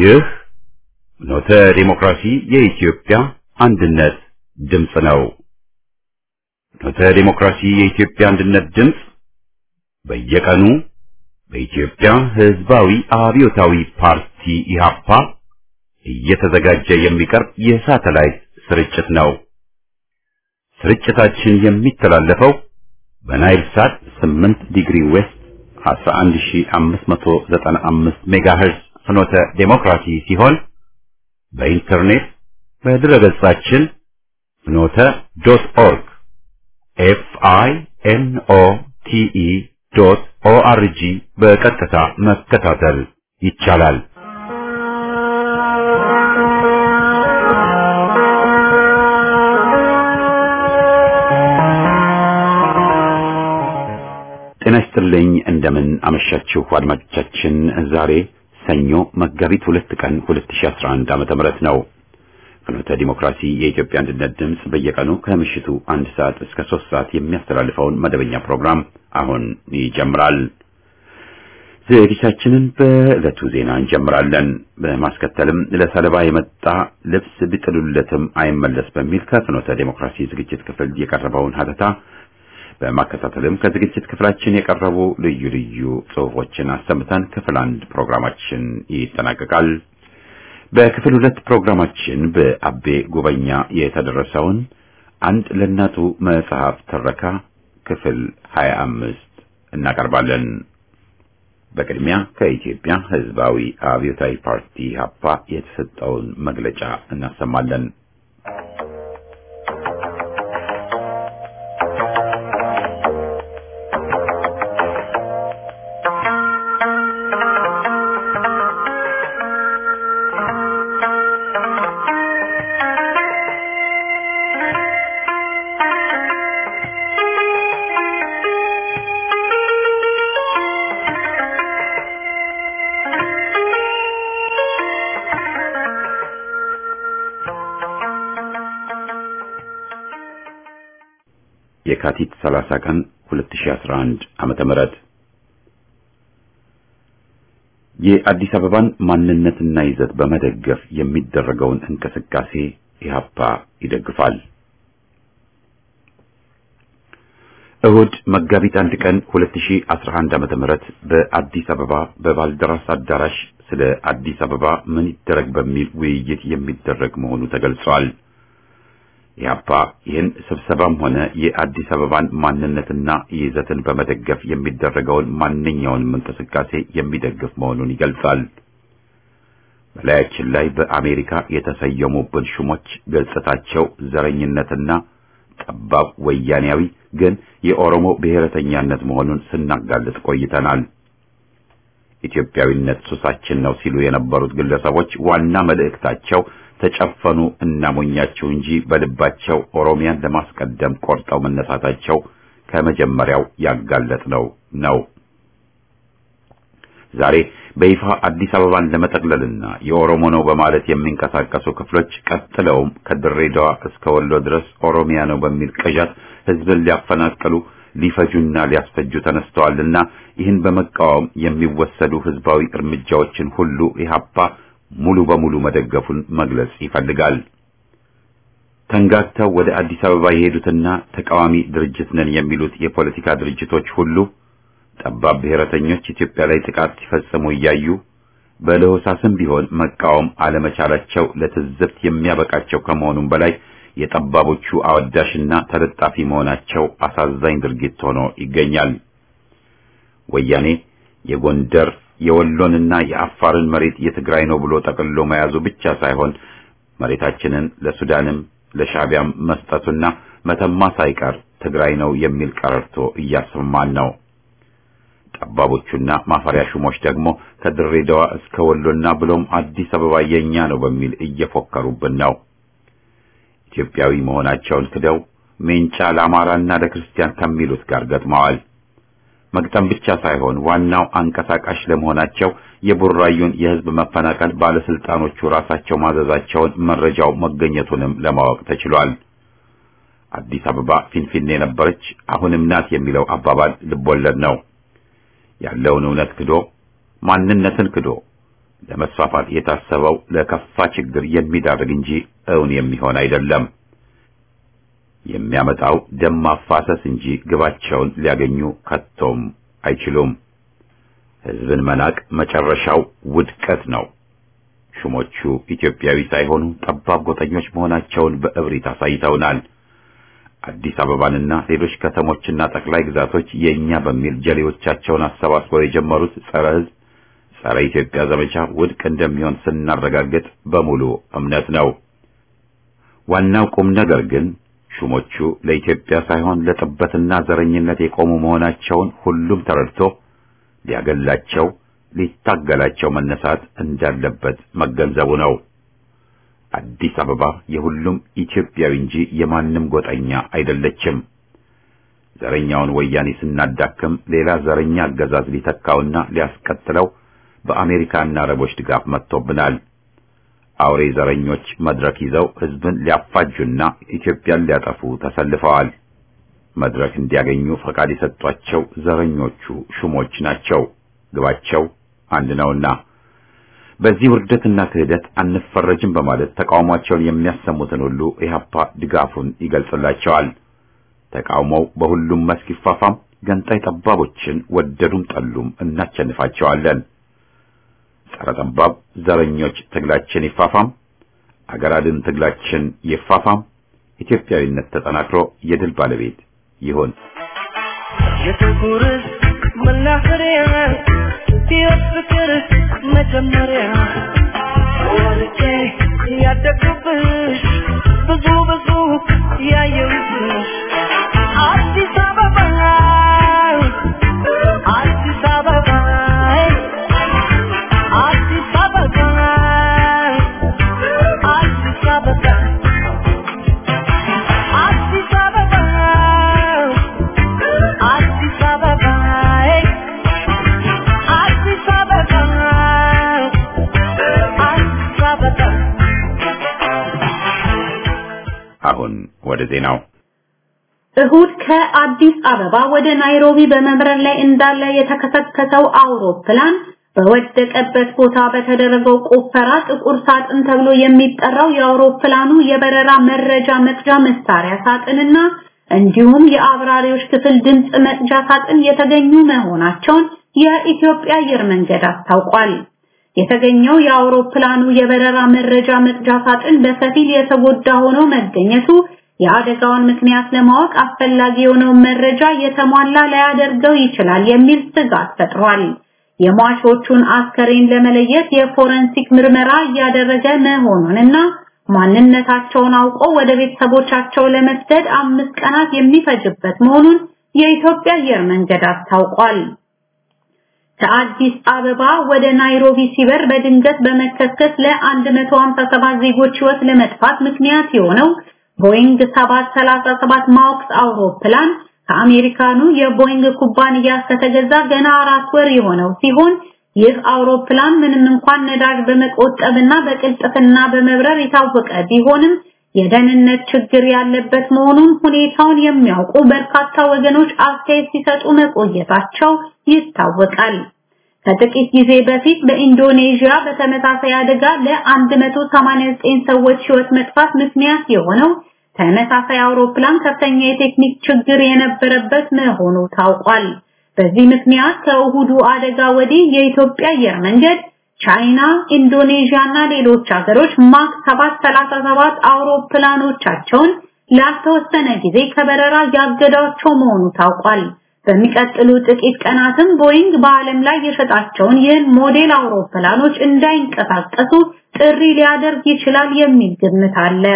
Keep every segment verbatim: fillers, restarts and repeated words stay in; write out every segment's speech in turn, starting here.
ይህ ፍኖተ ዲሞክራሲ የኢትዮጵያ አንድነት ድምፅ ነው። ፍኖተ ዲሞክራሲ የኢትዮጵያ አንድነት ድምፅ በየቀኑ በኢትዮጵያ ሕዝባዊ አብዮታዊ ፓርቲ ኢህአፓ እየተዘጋጀ የሚቀርብ የሳተላይት ስርጭት ነው። ስርጭታችን የሚተላለፈው በናይል ሳት ስምንት ዲግሪ ዌስት አስራ አንድ ሺህ አምስት መቶ ዘጠና አምስት ሜጋሄርዝ ፍኖተ ዴሞክራሲ ሲሆን በኢንተርኔት በድረገጻችን ፍኖተ ዶት ኦርግ ኤፍ አይ ኤን ኦ ቲ ኢ ዶት ኦ አር ጂ በቀጥታ መከታተል ይቻላል። ጤና ይስጥልኝ። እንደምን አመሻችሁ አድማጮቻችን። ዛሬ ሰኞ መጋቢት ሁለት ቀን ሁለት ሺህ አስራ አንድ ዓመተ ምህረት ነው። ፍኖተ ዲሞክራሲ የኢትዮጵያ አንድነት ድምፅ በየቀኑ ከምሽቱ አንድ ሰዓት እስከ ሶስት ሰዓት የሚያስተላልፈውን መደበኛ ፕሮግራም አሁን ይጀምራል። ዝግጅታችንን በዕለቱ ዜና እንጀምራለን። በማስከተልም ለሰለባ የመጣ ልብስ ቢጥሉለትም አይመለስ በሚል ከፍኖተ ዲሞክራሲ ዝግጅት ክፍል የቀረበውን ሀተታ በማከታተልም ከዝግጅት ክፍላችን የቀረቡ ልዩ ልዩ ጽሑፎችን አሰምተን ክፍል አንድ ፕሮግራማችን ይጠናቀቃል። በክፍል ሁለት ፕሮግራማችን በአቤ ጉበኛ የተደረሰውን አንድ ለእናቱ መጽሐፍ ትረካ ክፍል ሀያ አምስት እናቀርባለን። በቅድሚያ ከኢትዮጵያ ሕዝባዊ አብዮታዊ ፓርቲ ኢህአፓ የተሰጠውን መግለጫ እናሰማለን። የካቲት ሰላሳ ቀን ሁለት ሺህ አስራ አንድ ዓመተ ምህረት የአዲስ አበባን ማንነትና ይዘት በመደገፍ የሚደረገውን እንቅስቃሴ ኢህአፓ ይደግፋል። እሁድ መጋቢት አንድ ቀን ሁለት ሺህ አስራ አንድ ዓመተ ምህረት በአዲስ አበባ በባልደራስ አዳራሽ ስለ አዲስ አበባ ምን ይደረግ በሚል ውይይት የሚደረግ መሆኑ ተገልጿል። ኢህአፓ ይህን ስብሰባም ሆነ የአዲስ አበባን ማንነትና ይዘትን በመደገፍ የሚደረገውን ማንኛውንም እንቅስቃሴ የሚደግፍ መሆኑን ይገልጻል። በላያችን ላይ በአሜሪካ የተሰየሙብን ሹሞች ገጽታቸው ዘረኝነትና ጠባብ ወያኔያዊ ግን የኦሮሞ ብሔረተኛነት መሆኑን ስናጋልጥ ቆይተናል። ኢትዮጵያዊነት ሱሳችን ነው ሲሉ የነበሩት ግለሰቦች ዋና መልእክታቸው ተጨፈኑ እናሞኛቸው እንጂ በልባቸው ኦሮሚያን ለማስቀደም ቆርጠው መነሳታቸው ከመጀመሪያው ያጋለጥነው ነው። ዛሬ በይፋ አዲስ አበባን ለመጠቅለልና የኦሮሞ ነው በማለት የሚንቀሳቀሱ ክፍሎች ቀጥለውም ከድሬዳዋ እስከ ወሎ ድረስ ኦሮሚያ ነው በሚል ቅዠት ሕዝብን ሊያፈናቅሉ ሊፈጁና ሊያስፈጁ ተነስተዋልና ይህን በመቃወም የሚወሰዱ ሕዝባዊ እርምጃዎችን ሁሉ ኢህአፓ ሙሉ በሙሉ መደገፉን መግለጽ ይፈልጋል። ተንጋግተው ወደ አዲስ አበባ የሄዱትና ተቃዋሚ ድርጅት ነን የሚሉት የፖለቲካ ድርጅቶች ሁሉ ጠባብ ብሔረተኞች ኢትዮጵያ ላይ ጥቃት ሲፈጽሙ እያዩ በለሆሳስም ቢሆን መቃወም አለመቻላቸው ለትዝብት የሚያበቃቸው ከመሆኑም በላይ የጠባቦቹ አወዳሽና ተለጣፊ መሆናቸው አሳዛኝ ድርጊት ሆኖ ይገኛል። ወያኔ የጎንደር የወሎንና የአፋርን መሬት የትግራይ ነው ብሎ ጠቅልሎ መያዙ ብቻ ሳይሆን መሬታችንን ለሱዳንም ለሻቢያም መስጠቱና መተማ ሳይቀር ትግራይ ነው የሚል ቀረርቶ እያሰማን ነው። ጠባቦቹና ማፈሪያ ሹሞች ደግሞ ከድሬዳዋ እስከ ወሎና ብሎም አዲስ አበባ የኛ ነው በሚል እየፎከሩብን ነው። ኢትዮጵያዊ መሆናቸውን ክደው ሜንጫ ለአማራና ለክርስቲያን ከሚሉት ጋር ገጥመዋል። መግጠም ብቻ ሳይሆን ዋናው አንቀሳቃሽ ለመሆናቸው የቡራዩን የህዝብ መፈናቀል ባለስልጣኖቹ ራሳቸው ማዘዛቸውን መረጃው መገኘቱንም ለማወቅ ተችሏል። አዲስ አበባ ፊንፊኔ ነበረች አሁንም ናት የሚለው አባባል ልቦለድ ነው። ያለውን እውነት ክዶ ማንነትን ክዶ ለመስፋፋት የታሰበው ለከፋ ችግር የሚዳርግ እንጂ እውን የሚሆን አይደለም። የሚያመጣው ደም ማፋሰስ እንጂ ግባቸውን ሊያገኙ ከቶም አይችሉም። ሕዝብን መናቅ መጨረሻው ውድቀት ነው። ሹሞቹ ኢትዮጵያዊ ሳይሆኑ ጠባብ ጎጠኞች መሆናቸውን በእብሪት አሳይተውናል። አዲስ አበባንና ሌሎች ከተሞችና ጠቅላይ ግዛቶች የኛ በሚል ጀሌዎቻቸውን አሰባስበው የጀመሩት ጸረ ሕዝብ ጸረ ኢትዮጵያ ዘመቻ ውድቅ እንደሚሆን ስናረጋግጥ በሙሉ እምነት ነው። ዋናው ቁም ነገር ግን ሹሞቹ ለኢትዮጵያ ሳይሆን ለጥበትና ዘረኝነት የቆሙ መሆናቸውን ሁሉም ተረድቶ ሊያገላቸው ሊታገላቸው መነሳት እንዳለበት መገንዘቡ ነው። አዲስ አበባ የሁሉም ኢትዮጵያዊ እንጂ የማንም ጎጠኛ አይደለችም። ዘረኛውን ወያኔ ስናዳክም ሌላ ዘረኛ አገዛዝ ሊተካውና ሊያስቀጥለው በአሜሪካና አረቦች ድጋፍ መጥቶብናል። አውሬ ዘረኞች መድረክ ይዘው ሕዝብን ሊያፋጁና ኢትዮጵያን ሊያጠፉ ተሰልፈዋል። መድረክ እንዲያገኙ ፈቃድ የሰጧቸው ዘረኞቹ ሹሞች ናቸው። ግባቸው አንድ ነውና በዚህ ውርደትና ክህደት አንፈረጅም በማለት ተቃውሟቸውን የሚያሰሙትን ሁሉ ኢህአፓ ድጋፉን ይገልጽላቸዋል። ተቃውሞው በሁሉም መስክ ይፋፋም፣ ገንጣይ ጠባቦችን ወደዱም ጠሉም እናቸንፋቸዋለን። ጸረ ጠባብ ዘረኞች ትግላችን ይፋፋም፣ አገር አድን ትግላችን ይፋፋም። ኢትዮጵያዊነት ተጠናክሮ የድል ባለቤት ይሁን። የትኩርስ መናኸሪያ የፍቅር መጀመሪያ ወልጄ ያደግኩብሽ ብዙ ብዙ ያየሁብሽ አዲስ አበባ አዲስ አበባ አዲስ አበባ አዲስ አበባ አዲስ አበባ አዲስ አበባ አዲስ አበባ አዲስ አበባ። አሁን ወደ ዜናው። እሁድ ከአዲስ አበባ ወደ ናይሮቢ በመብረር ላይ እንዳለ የተከሰከሰው አውሮፕላን በወደቀበት ቦታ በተደረገው ቆፈራ ጥቁር ሳጥን ተብሎ የሚጠራው የአውሮፕላኑ የበረራ መረጃ መቅጃ መሳሪያ ሳጥንና እንዲሁም የአብራሪዎች ክፍል ድምጽ መቅጃ ሳጥን የተገኙ መሆናቸውን የኢትዮጵያ አየር መንገድ አስታውቋል። የተገኘው የአውሮፕላኑ የበረራ መረጃ መቅጃ ሳጥን በከፊል የተጎዳ ሆኖ መገኘቱ የአደጋውን ምክንያት ለማወቅ አስፈላጊ የሆነው መረጃ የተሟላ ላያደርገው ይችላል የሚል ስጋት ፈጥሯል። የሟቾቹን አስከሬን ለመለየት የፎረንሲክ ምርመራ እያደረገ መሆኑንና ማንነታቸውን አውቆ ወደ ቤተሰቦቻቸው ለመስደድ አምስት ቀናት የሚፈጅበት መሆኑን የኢትዮጵያ አየር መንገድ አስታውቋል። ከአዲስ አበባ ወደ ናይሮቢ ሲበር በድንገት በመከስከስ ለ157 ዜጎች ሕይወት ለመጥፋት ምክንያት የሆነው ቦይንግ ሰባት ሰላሳ ሰባት ማክስ አውሮፕላን ከአሜሪካኑ የቦይንግ ኩባንያ ከተገዛ ገና አራት ወር የሆነው ሲሆን ይህ አውሮፕላን ምንም እንኳን ነዳጅ በመቆጠብና በቅልጥፍና በመብረር የታወቀ ቢሆንም የደህንነት ችግር ያለበት መሆኑን ሁኔታውን የሚያውቁ በርካታ ወገኖች አስተያየት ሲሰጡ መቆየታቸው ይታወቃል። ከጥቂት ጊዜ በፊት በኢንዶኔዥያ በተመሳሳይ አደጋ ለ189 ሰዎች ሕይወት መጥፋት ምክንያት የሆነው ተመሳሳይ አውሮፕላን ከፍተኛ የቴክኒክ ችግር የነበረበት መሆኑ ታውቋል። በዚህ ምክንያት ከእሁዱ አደጋ ወዲህ የኢትዮጵያ አየር መንገድ ቻይና፣ ኢንዶኔዥያና ሌሎች ሀገሮች ማክ ሰባት ሰላሳ ሰባት አውሮፕላኖቻቸውን ላልተወሰነ ጊዜ ከበረራ ያገዳቸው መሆኑ ታውቋል። በሚቀጥሉ ጥቂት ቀናትም ቦይንግ በዓለም ላይ የሸጣቸውን ይህን ሞዴል አውሮፕላኖች እንዳይንቀሳቀሱ ጥሪ ሊያደርግ ይችላል የሚል ግምት አለ።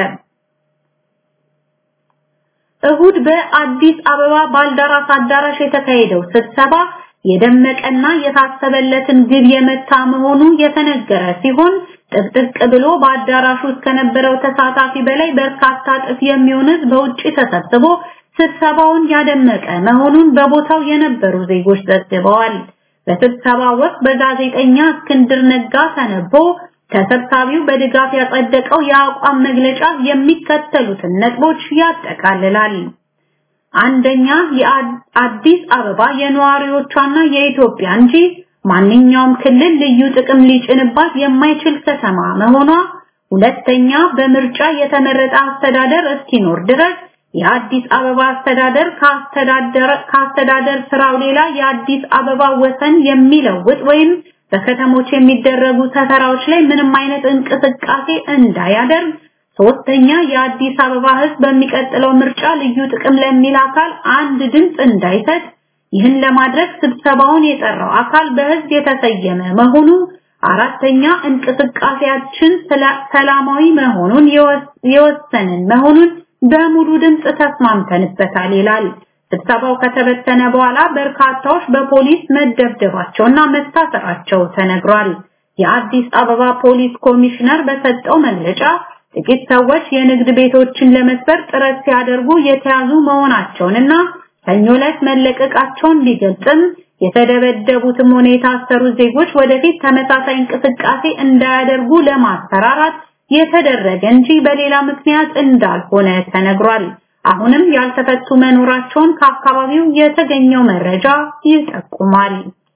እሁድ በአዲስ አበባ ባልደራስ አዳራሽ የተካሄደው ስብሰባ የደመቀና የታሰበለትን ግብ የመታ መሆኑ የተነገረ ሲሆን ጥቅጥቅ ብሎ በአዳራሹ ውስጥ ከነበረው ተሳታፊ በላይ በርካታ ጥፍ የሚሆን ሕዝብ በውጪ ተሰብስቦ ስብሰባውን ያደመቀ መሆኑን በቦታው የነበሩ ዜጎች ዘግበዋል። በስብሰባው ወቅት በጋዜጠኛ እስክንድር ነጋ ተነቦ ተሰብሳቢው በድጋፍ ያጸደቀው የአቋም መግለጫ የሚከተሉትን ነጥቦች ያጠቃልላል። አንደኛ፣ የአዲስ አበባ የነዋሪዎቿና የኢትዮጵያ እንጂ ማንኛውም ክልል ልዩ ጥቅም ሊጭንባት የማይችል ከተማ መሆኗ፣ ሁለተኛ በምርጫ የተመረጠ አስተዳደር እስኪኖር ድረስ የአዲስ አበባ አስተዳደር ካስተዳደር ካስተዳደር ስራው ሌላ የአዲስ አበባ ወሰን የሚለውጥ ወይም በከተሞች የሚደረጉ ሰፈራዎች ላይ ምንም አይነት እንቅስቃሴ እንዳያደርግ፣ ሶስተኛ የአዲስ አበባ ህዝብ በሚቀጥለው ምርጫ ልዩ ጥቅም ለሚል አካል አንድ ድምጽ እንዳይሰጥ፣ ይህን ለማድረግ ስብሰባውን የጠራው አካል በህዝብ የተሰየመ መሆኑ፣ አራተኛ እንቅስቃሴያችን ሰላማዊ መሆኑን የወሰንን መሆኑን በሙሉ ድምጽ ተስማምተንበታል ይላል። ስብሰባው ከተበተነ በኋላ በርካታዎች በፖሊስ መደብደባቸውና መታሰራቸው ተነግሯል። የአዲስ አበባ ፖሊስ ኮሚሽነር በሰጠው መግለጫ ጥቂት ሰዎች የንግድ ቤቶችን ለመስበር ጥረት ሲያደርጉ የተያዙ መሆናቸውንና ሰኞ ዕለት መለቀቃቸውን ቢገልጽም የተደበደቡትም ሆነ የታሰሩ ዜጎች ወደፊት ተመሳሳይ እንቅስቃሴ እንዳያደርጉ ለማስፈራራት የተደረገ እንጂ በሌላ ምክንያት እንዳልሆነ ተነግሯል። አሁንም ያልተፈቱ መኖራቸውን ከአካባቢው የተገኘው መረጃ ይጠቁማል።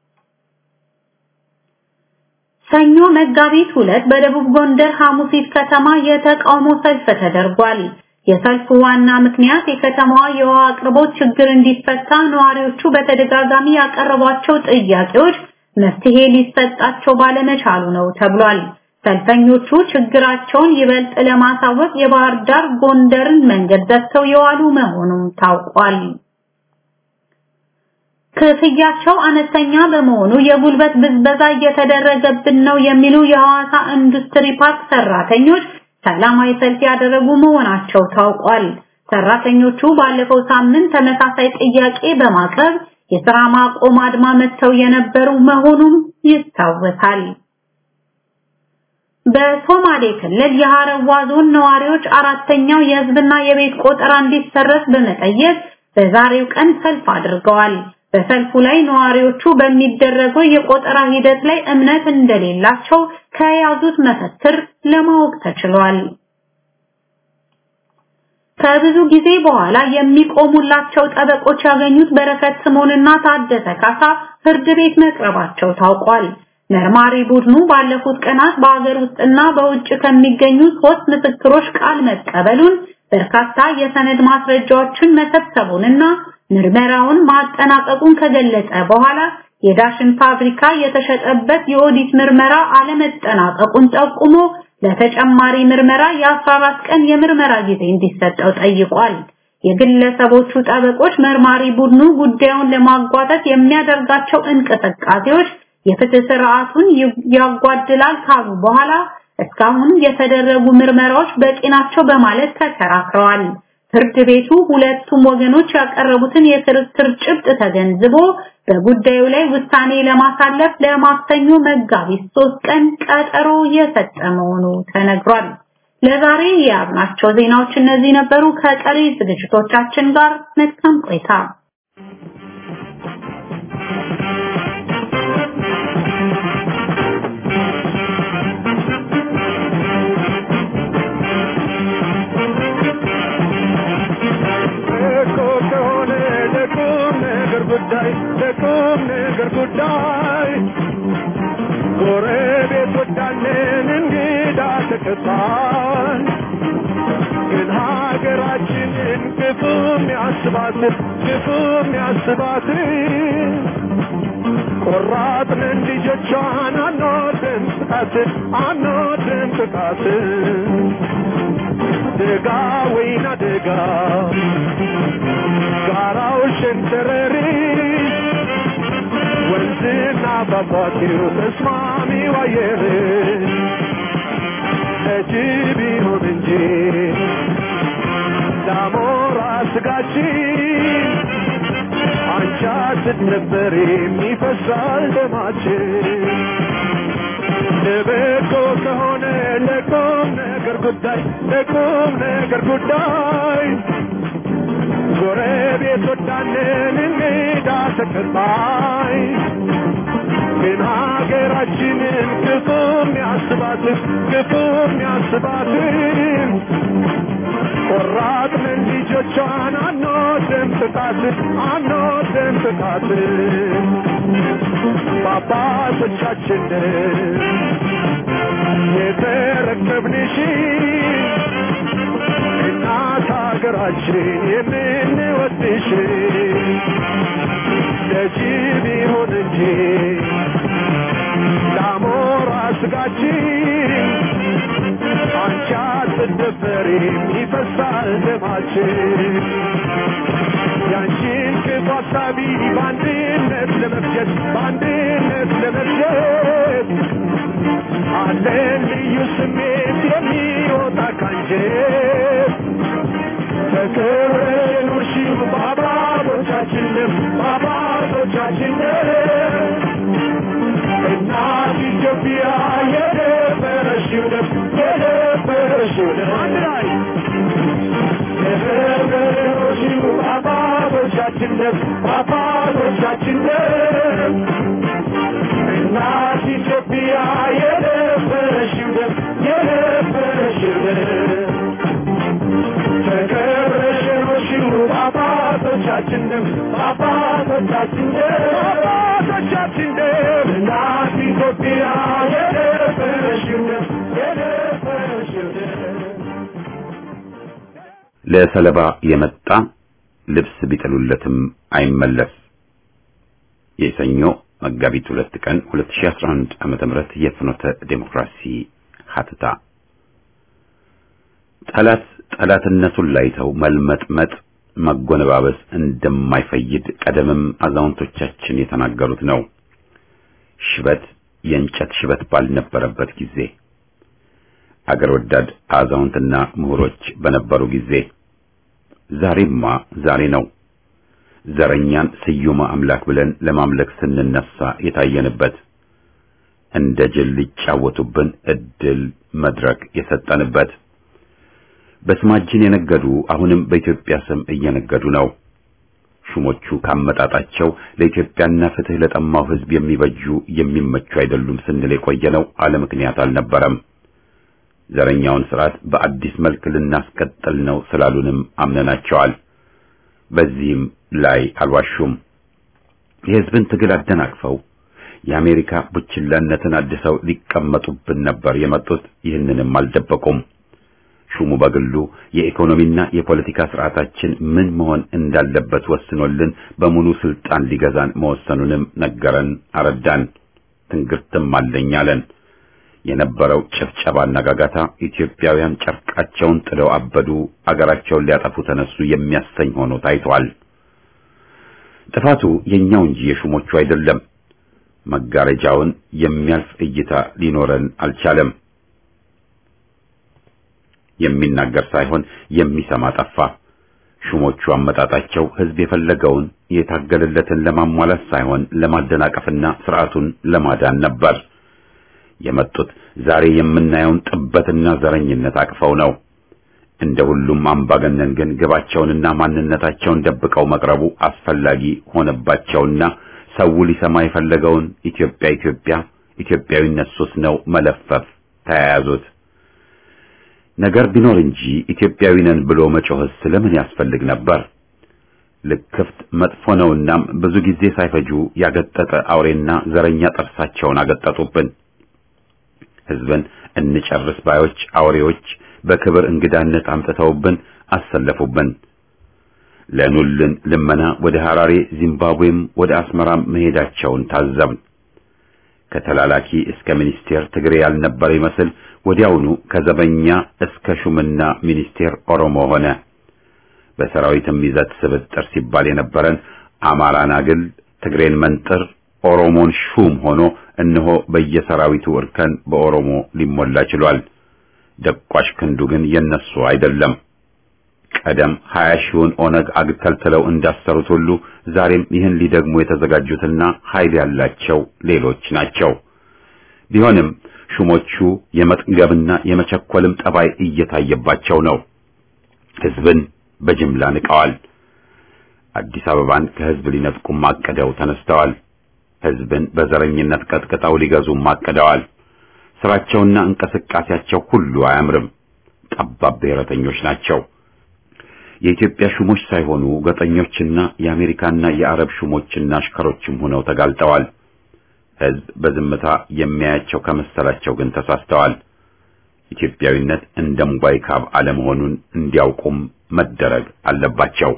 ሰኞ መጋቢት ሁለት በደቡብ ጎንደር ሐሙሲት ከተማ የተቃውሞ ሰልፍ ተደርጓል። የሰልፉ ዋና ምክንያት የከተማዋ የውሃ አቅርቦት ችግር እንዲፈታ ነዋሪዎቹ በተደጋጋሚ ያቀረቧቸው ጥያቄዎች መፍትሄ ሊሰጣቸው ባለመቻሉ ነው ተብሏል። ሰልፈኞቹ ችግራቸውን ይበልጥ ለማሳወቅ የባህር ዳር ጎንደርን መንገድ ዘግተው የዋሉ መሆኑን ታውቋል። ክፍያቸው አነስተኛ በመሆኑ የጉልበት ብዝበዛ እየተደረገብን ነው የሚሉ የሐዋሳ ኢንዱስትሪ ፓርክ ሰራተኞች ሰላማዊ ሰልፍ ያደረጉ መሆናቸው ታውቋል። ሰራተኞቹ ባለፈው ሳምንት ተመሳሳይ ጥያቄ በማቅረብ የሥራ ማቆም አድማ መተው የነበሩ መሆኑም ይታወሳል። በሶማሌ ክልል የሐረዋ ዞን ነዋሪዎች አራተኛው የህዝብና የቤት ቆጠራ እንዲሰረዝ በመጠየቅ በዛሬው ቀን ሰልፍ አድርገዋል። በሰልፉ ላይ ነዋሪዎቹ በሚደረገው የቆጠራ ሂደት ላይ እምነት እንደሌላቸው ከያዙት መፈክር ለማወቅ ተችሏል። ከብዙ ጊዜ በኋላ የሚቆሙላቸው ጠበቆች ያገኙት በረከት ስምኦንና ታደሰ ካሳ ፍርድ ቤት መቅረባቸው ታውቋል። መርማሪ ቡድኑ ባለፉት ቀናት በአገር ውስጥና በውጭ ከሚገኙ ሶስት ምስክሮች ቃል መቀበሉን፣ በርካታ የሰነድ ማስረጃዎችን መሰብሰቡንና ምርመራውን ማጠናቀቁን ከገለጸ በኋላ የዳሽን ፋብሪካ የተሸጠበት የኦዲት ምርመራ አለመጠናቀቁን ጠቁሞ ለተጨማሪ ምርመራ የአስራ አራት ቀን የምርመራ ጊዜ እንዲሰጠው ጠይቋል። የግለሰቦቹ ጠበቆች መርማሪ ቡድኑ ጉዳዩን ለማጓተት የሚያደርጋቸው እንቅስቃሴዎች የፍትህ ስርዓቱን ያጓድላል ካሉ በኋላ እስካሁን የተደረጉ ምርመራዎች በቂ ናቸው በማለት ተከራክረዋል። ፍርድ ቤቱ ሁለቱም ወገኖች ያቀረቡትን የክርክር ጭብጥ ተገንዝቦ በጉዳዩ ላይ ውሳኔ ለማሳለፍ ለማክሰኞ መጋቢት ሶስት ቀን ቀጠሮ የሰጠ መሆኑ ተነግሯል። ለዛሬ ያብናቸው ዜናዎች እነዚህ ነበሩ። ከቀሪ ዝግጅቶቻችን ጋር መልካም ቆይታ። ለቁም ነገር ጉዳይ ጎረቤት ወዳለን እንግዳ ተቀጣን ግን ሀገራችንን ክፉም ያስባት ክፉም ያስባት ቆራጥንን ልጆቿን አንወድም ጥቃት አንወድም ጥቃት ደጋ ወይና ደጋ ጋራው ሸንተረሪ ወንዝና ፏፏቴው ተስማሚ አየር እጅብ ይሁን እንጂ ዳሞራ ስጋችን አንቻ ስትነበር የሚፈሳል ደማችን ለበጎ ከሆነ ለቁም ነገር ጉዳይ ለቁም ነገር ጉዳይ ጎረቤት ወዳለን እንግዳ ተቀባይ ግን ሀገራችንን ክፉም ያስባት ክፉም ያስባት ቆራጥንን ልጆቿን አንወድም ጥቃት አንወድም ጥቃት በአባቶቻችን የተረከብንሽ እናት ሀገራችን የምንወድሽ ለጅብ ይሁን እንጂ ለአሞራ ስጋችን አንቺ አትደፈሪም ይፈሳል ደማችን ያንቺን ክፉ ሀሳቢ በአንድነት ለመፍጀት በአንድነት ለመፍጀት አለን ልዩ ስሜት የሚወጣ ካንጀት ተከብረሽ ኑርሺው በአባቶቻችን ደም በአባቶቻችን ደም እናት ኢትዮጵያ የደፈረሽው ደም የደፈረሽው ደም አንድ ላይ ተከብረሽ ኑርሺው በአባቶቻችን ደም በአባቶቻችን ደም እናት ኢትዮጵያ የደፈረሽው ደም የደፈረሽው ደም ተከብረሽ ኑርሺው በአባቶቻችን ደም በአባቶቻችን ደም በአባቶቻችን ደም እናት ኢትዮጵያ የደፈረሽው ደም የደፈረሽው ደም ለሰለባ የመጣ ልብስ ቢጥሉለትም አይመለስ። የሰኞ መጋቢት ሁለት ቀን ሁለት ሺህ አስራ አንድ ዓመተ ምህረት የፍኖተ ዴሞክራሲ ሀተታ ጠላት ጠላትነቱን ላይተው መልመጥመጥ መጎነባበስ እንደማይፈይድ ቀደምም አዛውንቶቻችን የተናገሩት ነው። ሽበት የእንጨት ሽበት ባልነበረበት ጊዜ አገር ወዳድ አዛውንትና ምሁሮች በነበሩ ጊዜ ዛሬማ ዛሬ ነው። ዘረኛን ስዩመ አምላክ ብለን ለማምለክ ስንነሳ የታየንበት እንደ ጅል ሊጫወቱብን እድል መድረክ የሰጠንበት በስማችን የነገዱ አሁንም በኢትዮጵያ ስም እየነገዱ ነው። ሹሞቹ ካመጣጣቸው ለኢትዮጵያና ፍትህ ለጠማው ሕዝብ የሚበጁ የሚመቹ አይደሉም ስንል የቆየነው አለ ምክንያት አልነበረም። ዘረኛውን ስርዓት በአዲስ መልክ ልናስቀጥል ነው ስላሉንም አምነናቸዋል። በዚህም ላይ አልዋሹም። የሕዝብን ትግል አደናቅፈው የአሜሪካ ቡችላነትን አድሰው ሊቀመጡብን ነበር የመጡት። ይህንንም አልደበቁም። ሹሙ በግሉ የኢኮኖሚና የፖለቲካ ስርዓታችን ምን መሆን እንዳለበት ወስኖልን በሙሉ ስልጣን ሊገዛን መወሰኑንም ነገረን፣ አረዳን። ትንግርትም አለኛለን። የነበረው ጭፍጨባና ጋጋታ ኢትዮጵያውያን ጨርቃቸውን ጥለው አበዱ፣ አገራቸውን ሊያጠፉ ተነሱ የሚያሰኝ ሆኖ ታይቷል። ጥፋቱ የኛው እንጂ የሹሞቹ አይደለም። መጋረጃውን የሚያልፍ እይታ ሊኖረን አልቻለም። የሚናገር ሳይሆን የሚሰማ ጠፋ። ሹሞቹ አመጣጣቸው ሕዝብ የፈለገውን የታገለለትን ለማሟላት ሳይሆን ለማደናቀፍና ስርዓቱን ለማዳን ነበር የመጡት። ዛሬ የምናየውን ጥበትና ዘረኝነት አቅፈው ነው። እንደ ሁሉም አምባገነን ግን ግባቸውንና ማንነታቸውን ደብቀው መቅረቡ አስፈላጊ ሆነባቸውና ሰው ሊሰማ የፈለገውን ኢትዮጵያ ኢትዮጵያ ኢትዮጵያዊነት ሱስ ነው መለፈፍ ተያያዙት። ነገር ቢኖር እንጂ ኢትዮጵያዊ ነን ብሎ መጮህስ ስለምን ያስፈልግ ነበር? ልክፍት መጥፎ ነውና ብዙ ጊዜ ሳይፈጁ ያገጠጠ አውሬና ዘረኛ ጥርሳቸውን አገጠጡብን። ሕዝብን እንጨርስ ባዮች አውሬዎች በክብር እንግዳነት አምጥተውብን አሰለፉብን። ለኑልን ልመና ወደ ሐራሬ ዚምባብዌም ወደ አስመራም መሄዳቸውን ታዘብን። ከተላላኪ እስከ ሚኒስቴር ትግሬ ያልነበረ ይመስል ወዲያውኑ ከዘበኛ እስከ ሹምና ሚኒስቴር ኦሮሞ ሆነ። በሰራዊትም ይዘት ስብጥር ሲባል የነበረን አማራን አግል፣ ትግሬን መንጥር፣ ኦሮሞን ሹም ሆኖ እነሆ በየሰራዊቱ እርከን በኦሮሞ ሊሞላ ችሏል። ደቋሽ ክንዱ ግን የነሱ አይደለም። ቀደም ሀያ ሺውን ኦነግ አግተልትለው እንዳሰሩት ሁሉ ዛሬም ይህን ሊደግሙ የተዘጋጁትና ኃይል ያላቸው ሌሎች ናቸው። ቢሆንም ሹሞቹ የመጥገብና የመቸኮልም ጠባይ እየታየባቸው ነው። ሕዝብን በጅምላ ንቀዋል። አዲስ አበባን ከሕዝብ ሊነጥቁ ማቀደው ተነስተዋል። ሕዝብን በዘረኝነት ቀጥቅጠው ሊገዙ ማቀደዋል። ስራቸውና እንቅስቃሴያቸው ሁሉ አያምርም። ጠባብ ብሔረተኞች ናቸው። የኢትዮጵያ ሹሞች ሳይሆኑ ገጠኞችና የአሜሪካና የአረብ ሹሞችና አሽከሮችም ሆነው ተጋልጠዋል። ሕዝብ በዝምታ የሚያያቸው ከመሰላቸው ግን ተሳስተዋል። ኢትዮጵያዊነት እንደ ሙባይ ካብ አለመሆኑን እንዲያውቁም መደረግ አለባቸው።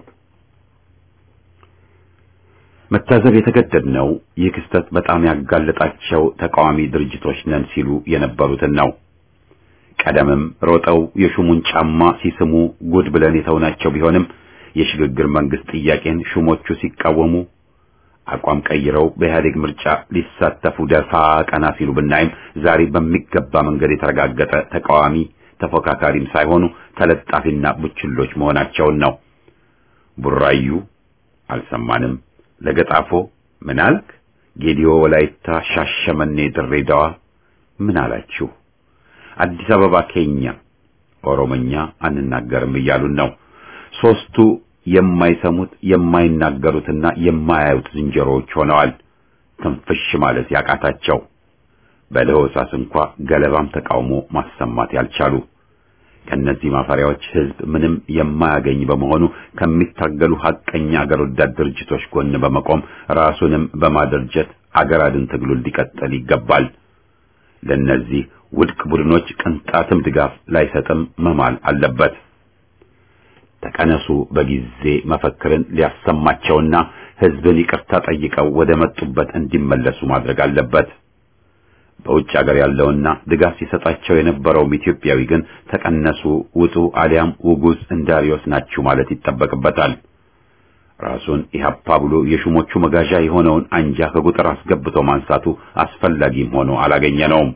መታዘብ የተገደድነው ይህ ክስተት በጣም ያጋለጣቸው ተቃዋሚ ድርጅቶች ነን ሲሉ የነበሩትን ነው። ቀደምም ሮጠው የሹሙን ጫማ ሲስሙ ጉድ ብለን የተውናቸው ቢሆንም የሽግግር መንግስት ጥያቄን ሹሞቹ ሲቃወሙ አቋም ቀይረው በኢህአዴግ ምርጫ ሊሳተፉ ደፋ ቀና ሲሉ ብናይም ዛሬ በሚገባ መንገድ የተረጋገጠ ተቃዋሚ ተፎካካሪም ሳይሆኑ ተለጣፊና ቡችሎች መሆናቸውን ነው። ቡራዩ አልሰማንም፣ ለገጣፎ ምን አልክ፣ ጌዲዮ ወላይታ፣ ሻሸመኔ ድሬዳዋ ምን አላችሁ፣ አዲስ አበባ ኬኛ ኦሮሞኛ አንናገርም እያሉን ነው። ሶስቱ የማይሰሙት የማይናገሩትና የማያዩት ዝንጀሮዎች ሆነዋል። ትንፍሽ ማለት ያቃታቸው በለሆሳስ እንኳ ገለባም ተቃውሞ ማሰማት ያልቻሉ ከነዚህ ማፈሪያዎች ህዝብ ምንም የማያገኝ በመሆኑ ከሚታገሉ ሐቀኛ አገር ወዳድ ድርጅቶች ጎን በመቆም ራሱንም በማደራጀት አገር አድን ትግሉን ሊቀጥል ይገባል። ለነዚህ ውድቅ ቡድኖች ቅንጣትም ድጋፍ ላይሰጥም መማል አለበት። ተቀነሱ በጊዜ መፈክርን ሊያሰማቸውና ህዝብን ይቅርታ ጠይቀው ወደ መጡበት እንዲመለሱ ማድረግ አለበት። በውጭ ሀገር ያለውና ድጋፍ ሲሰጣቸው የነበረው ኢትዮጵያዊ ግን ተቀነሱ፣ ውጡ፣ አሊያም ውጉዝ እንዳሪዮስ ናችሁ ማለት ይጠበቅበታል። ራሱን ኢህአፓ ብሎ የሹሞቹ መጋዣ የሆነውን አንጃ ከቁጥር አስገብቶ ማንሳቱ አስፈላጊም ሆኖ አላገኘነውም።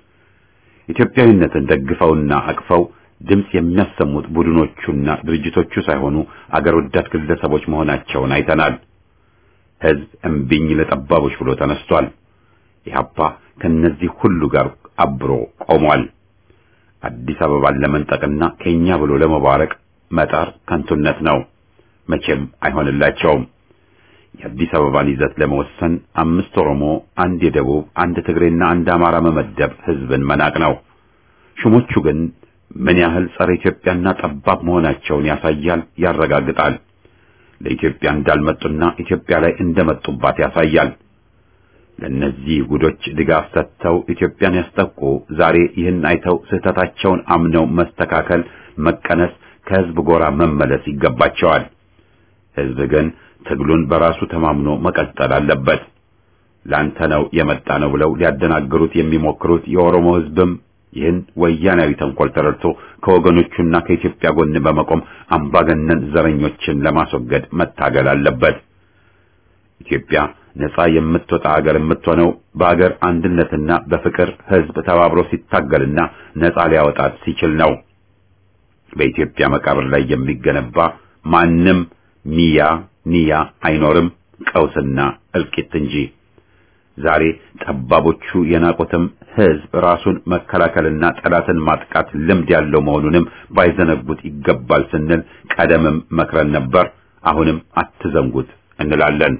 ኢትዮጵያዊነትን ደግፈውና አቅፈው ድምጽ የሚያሰሙት ቡድኖቹና ድርጅቶቹ ሳይሆኑ አገር ወዳድ ግለሰቦች መሆናቸውን አይተናል። ህዝብ እምቢኝ ለጠባቦች ብሎ ተነስቷል። ኢህአፓ ከነዚህ ሁሉ ጋር አብሮ ቆሟል። አዲስ አበባን ለመንጠቅና ከኛ ብሎ ለመባረቅ መጣር ከንቱነት ነው፣ መቼም አይሆንላቸውም። የአዲስ አበባን ይዘት ለመወሰን አምስት ኦሮሞ፣ አንድ የደቡብ፣ አንድ ትግሬና አንድ አማራ መመደብ ህዝብን መናቅ ነው። ሹሞቹ ግን ምን ያህል ጸረ ኢትዮጵያና ጠባብ መሆናቸውን ያሳያል፣ ያረጋግጣል። ለኢትዮጵያ እንዳልመጡና ኢትዮጵያ ላይ እንደመጡባት ያሳያል። ለነዚህ ጉዶች ድጋፍ ሰጥተው ኢትዮጵያን ያስጠቁ ዛሬ ይህን አይተው ስህተታቸውን አምነው መስተካከል፣ መቀነስ፣ ከህዝብ ጎራ መመለስ ይገባቸዋል። ህዝብ ግን ትግሉን በራሱ ተማምኖ መቀጠል አለበት። ላንተ ነው የመጣ ነው ብለው ሊያደናግሩት የሚሞክሩት የኦሮሞ ህዝብም ይህን ወያናዊ ተንኮል ተረድቶ ከወገኖቹና ከኢትዮጵያ ጎን በመቆም አምባገነን ዘረኞችን ለማስወገድ መታገል አለበት። ኢትዮጵያ ነፃ የምትወጣ ሀገር የምትሆነው በአገር አንድነትና በፍቅር ህዝብ ተባብሮ ሲታገልና ነፃ ሊያወጣት ሲችል ነው። በኢትዮጵያ መቃብር ላይ የሚገነባ ማንም ኒያ ኒያ አይኖርም፣ ቀውስና እልቂት እንጂ። ዛሬ ጠባቦቹ የናቆትም ህዝብ ራሱን መከላከልና ጠላትን ማጥቃት ልምድ ያለው መሆኑንም ባይዘነጉት ይገባል ስንል ቀደምም መክረን ነበር። አሁንም አትዘንጉት እንላለን።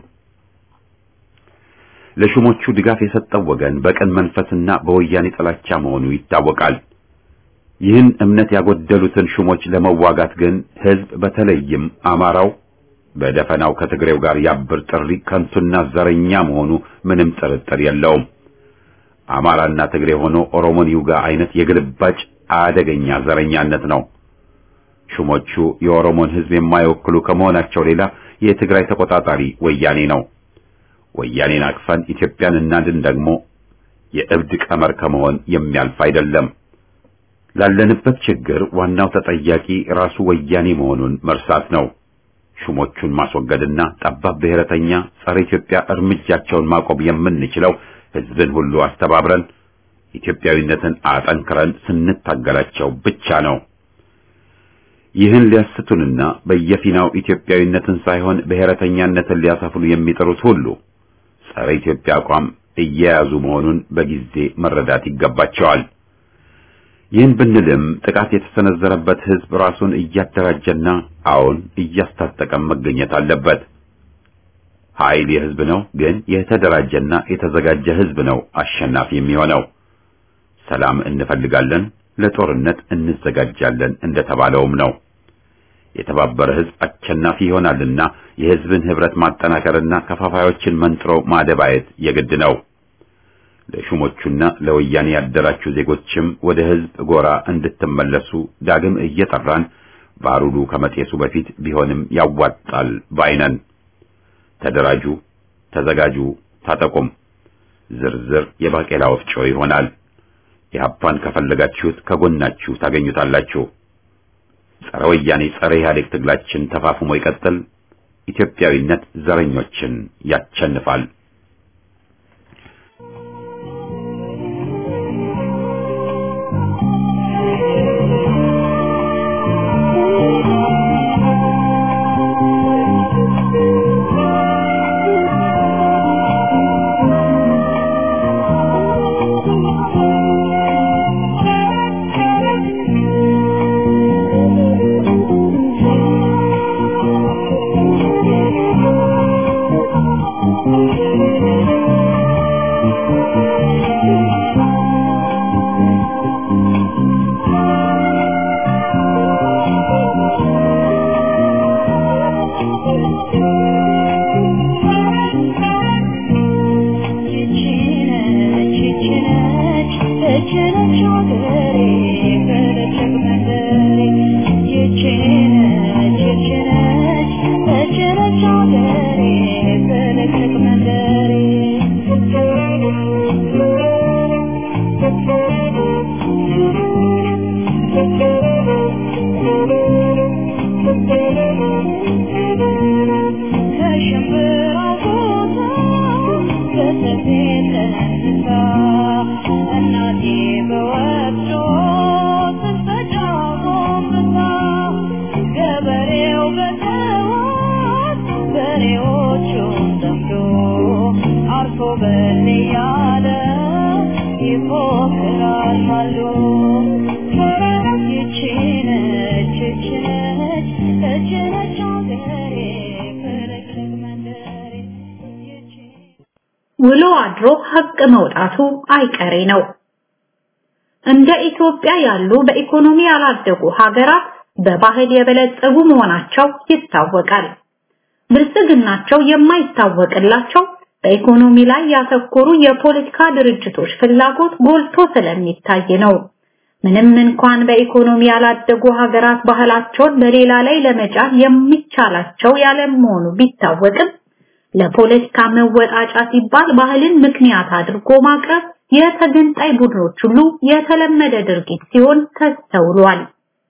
ለሹሞቹ ድጋፍ የሰጠው ወገን በቀን መንፈስና በወያኔ ጥላቻ መሆኑ ይታወቃል። ይህን እምነት ያጎደሉትን ሹሞች ለመዋጋት ግን ህዝብ በተለይም አማራው በደፈናው ከትግሬው ጋር ያብር ጥሪ ከንቱና ዘረኛ መሆኑ ምንም ጥርጥር የለውም። አማራና ትግሬ ሆኖ ኦሮሞን ይውጋ አይነት የግልባጭ አደገኛ ዘረኛነት ነው። ሹሞቹ የኦሮሞን ህዝብ የማይወክሉ ከመሆናቸው ሌላ የትግራይ ተቆጣጣሪ ወያኔ ነው። ወያኔን አቅፈን ኢትዮጵያን እናድን ደግሞ የእብድ ቀመር ከመሆን የሚያልፍ አይደለም። ላለንበት ችግር ዋናው ተጠያቂ ራሱ ወያኔ መሆኑን መርሳት ነው። ሹሞቹን ማስወገድና ጠባብ ብሔረተኛ ጸረ ኢትዮጵያ እርምጃቸውን ማቆም የምንችለው ህዝብን ሁሉ አስተባብረን ኢትዮጵያዊነትን አጠንክረን ስንታገላቸው ብቻ ነው። ይህን ሊያስቱንና በየፊናው ኢትዮጵያዊነትን ሳይሆን ብሔረተኛነትን ሊያሰፍኑ የሚጥሩት ሁሉ ጸረ ኢትዮጵያ አቋም እየያዙ መሆኑን በጊዜ መረዳት ይገባቸዋል። ይህን ብንልም ጥቃት የተሰነዘረበት ህዝብ ራሱን እያደራጀና አሁን እያስታጠቀም መገኘት አለበት። ኃይል የህዝብ ነው፣ ግን የተደራጀና የተዘጋጀ ህዝብ ነው አሸናፊ የሚሆነው። ሰላም እንፈልጋለን፣ ለጦርነት እንዘጋጃለን እንደተባለውም ነው። የተባበረ ህዝብ አሸናፊ ይሆናልና የህዝብን ህብረት ማጠናከርና ከፋፋዮችን መንጥሮ ማደባየት የግድ ነው። ለሹሞቹና ለወያኔ ያደራችሁ ዜጎችም ወደ ህዝብ ጎራ እንድትመለሱ ዳግም እየጠራን ባሩዱ ከመጤሱ በፊት ቢሆንም ያዋጣል ባይነን። ተደራጁ፣ ተዘጋጁ፣ ታጠቁም። ዝርዝር የባቄላ ወፍጮ ይሆናል። ኢህአፓን ከፈለጋችሁት ከጎናችሁ ታገኙታላችሁ። ጸረ ወያኔ ጸረ ኢህአዴግ ትግላችን ተፋፍሞ ይቀጥል። ኢትዮጵያዊነት ዘረኞችን ያቸንፋል። ውሎ አድሮ ሀቅ መውጣቱ አይቀሬ ነው። እንደ ኢትዮጵያ ያሉ በኢኮኖሚ ያላደጉ ሀገራት በባህል የበለጸጉ መሆናቸው ይታወቃል። ብልጽግናቸው የማይታወቅላቸው በኢኮኖሚ ላይ ያተኮሩ የፖለቲካ ድርጅቶች ፍላጎት ጎልቶ ስለሚታይ ነው። ምንም እንኳን በኢኮኖሚ ያላደጉ ሀገራት ባህላቸውን በሌላ ላይ ለመጫን የሚቻላቸው ያለመሆኑ ቢታወቅም ለፖለቲካ መወጣጫ ሲባል ባህልን ምክንያት አድርጎ ማቅረብ የተገንጣይ ቡድኖች ሁሉ የተለመደ ድርጊት ሲሆን ተስተውሏል።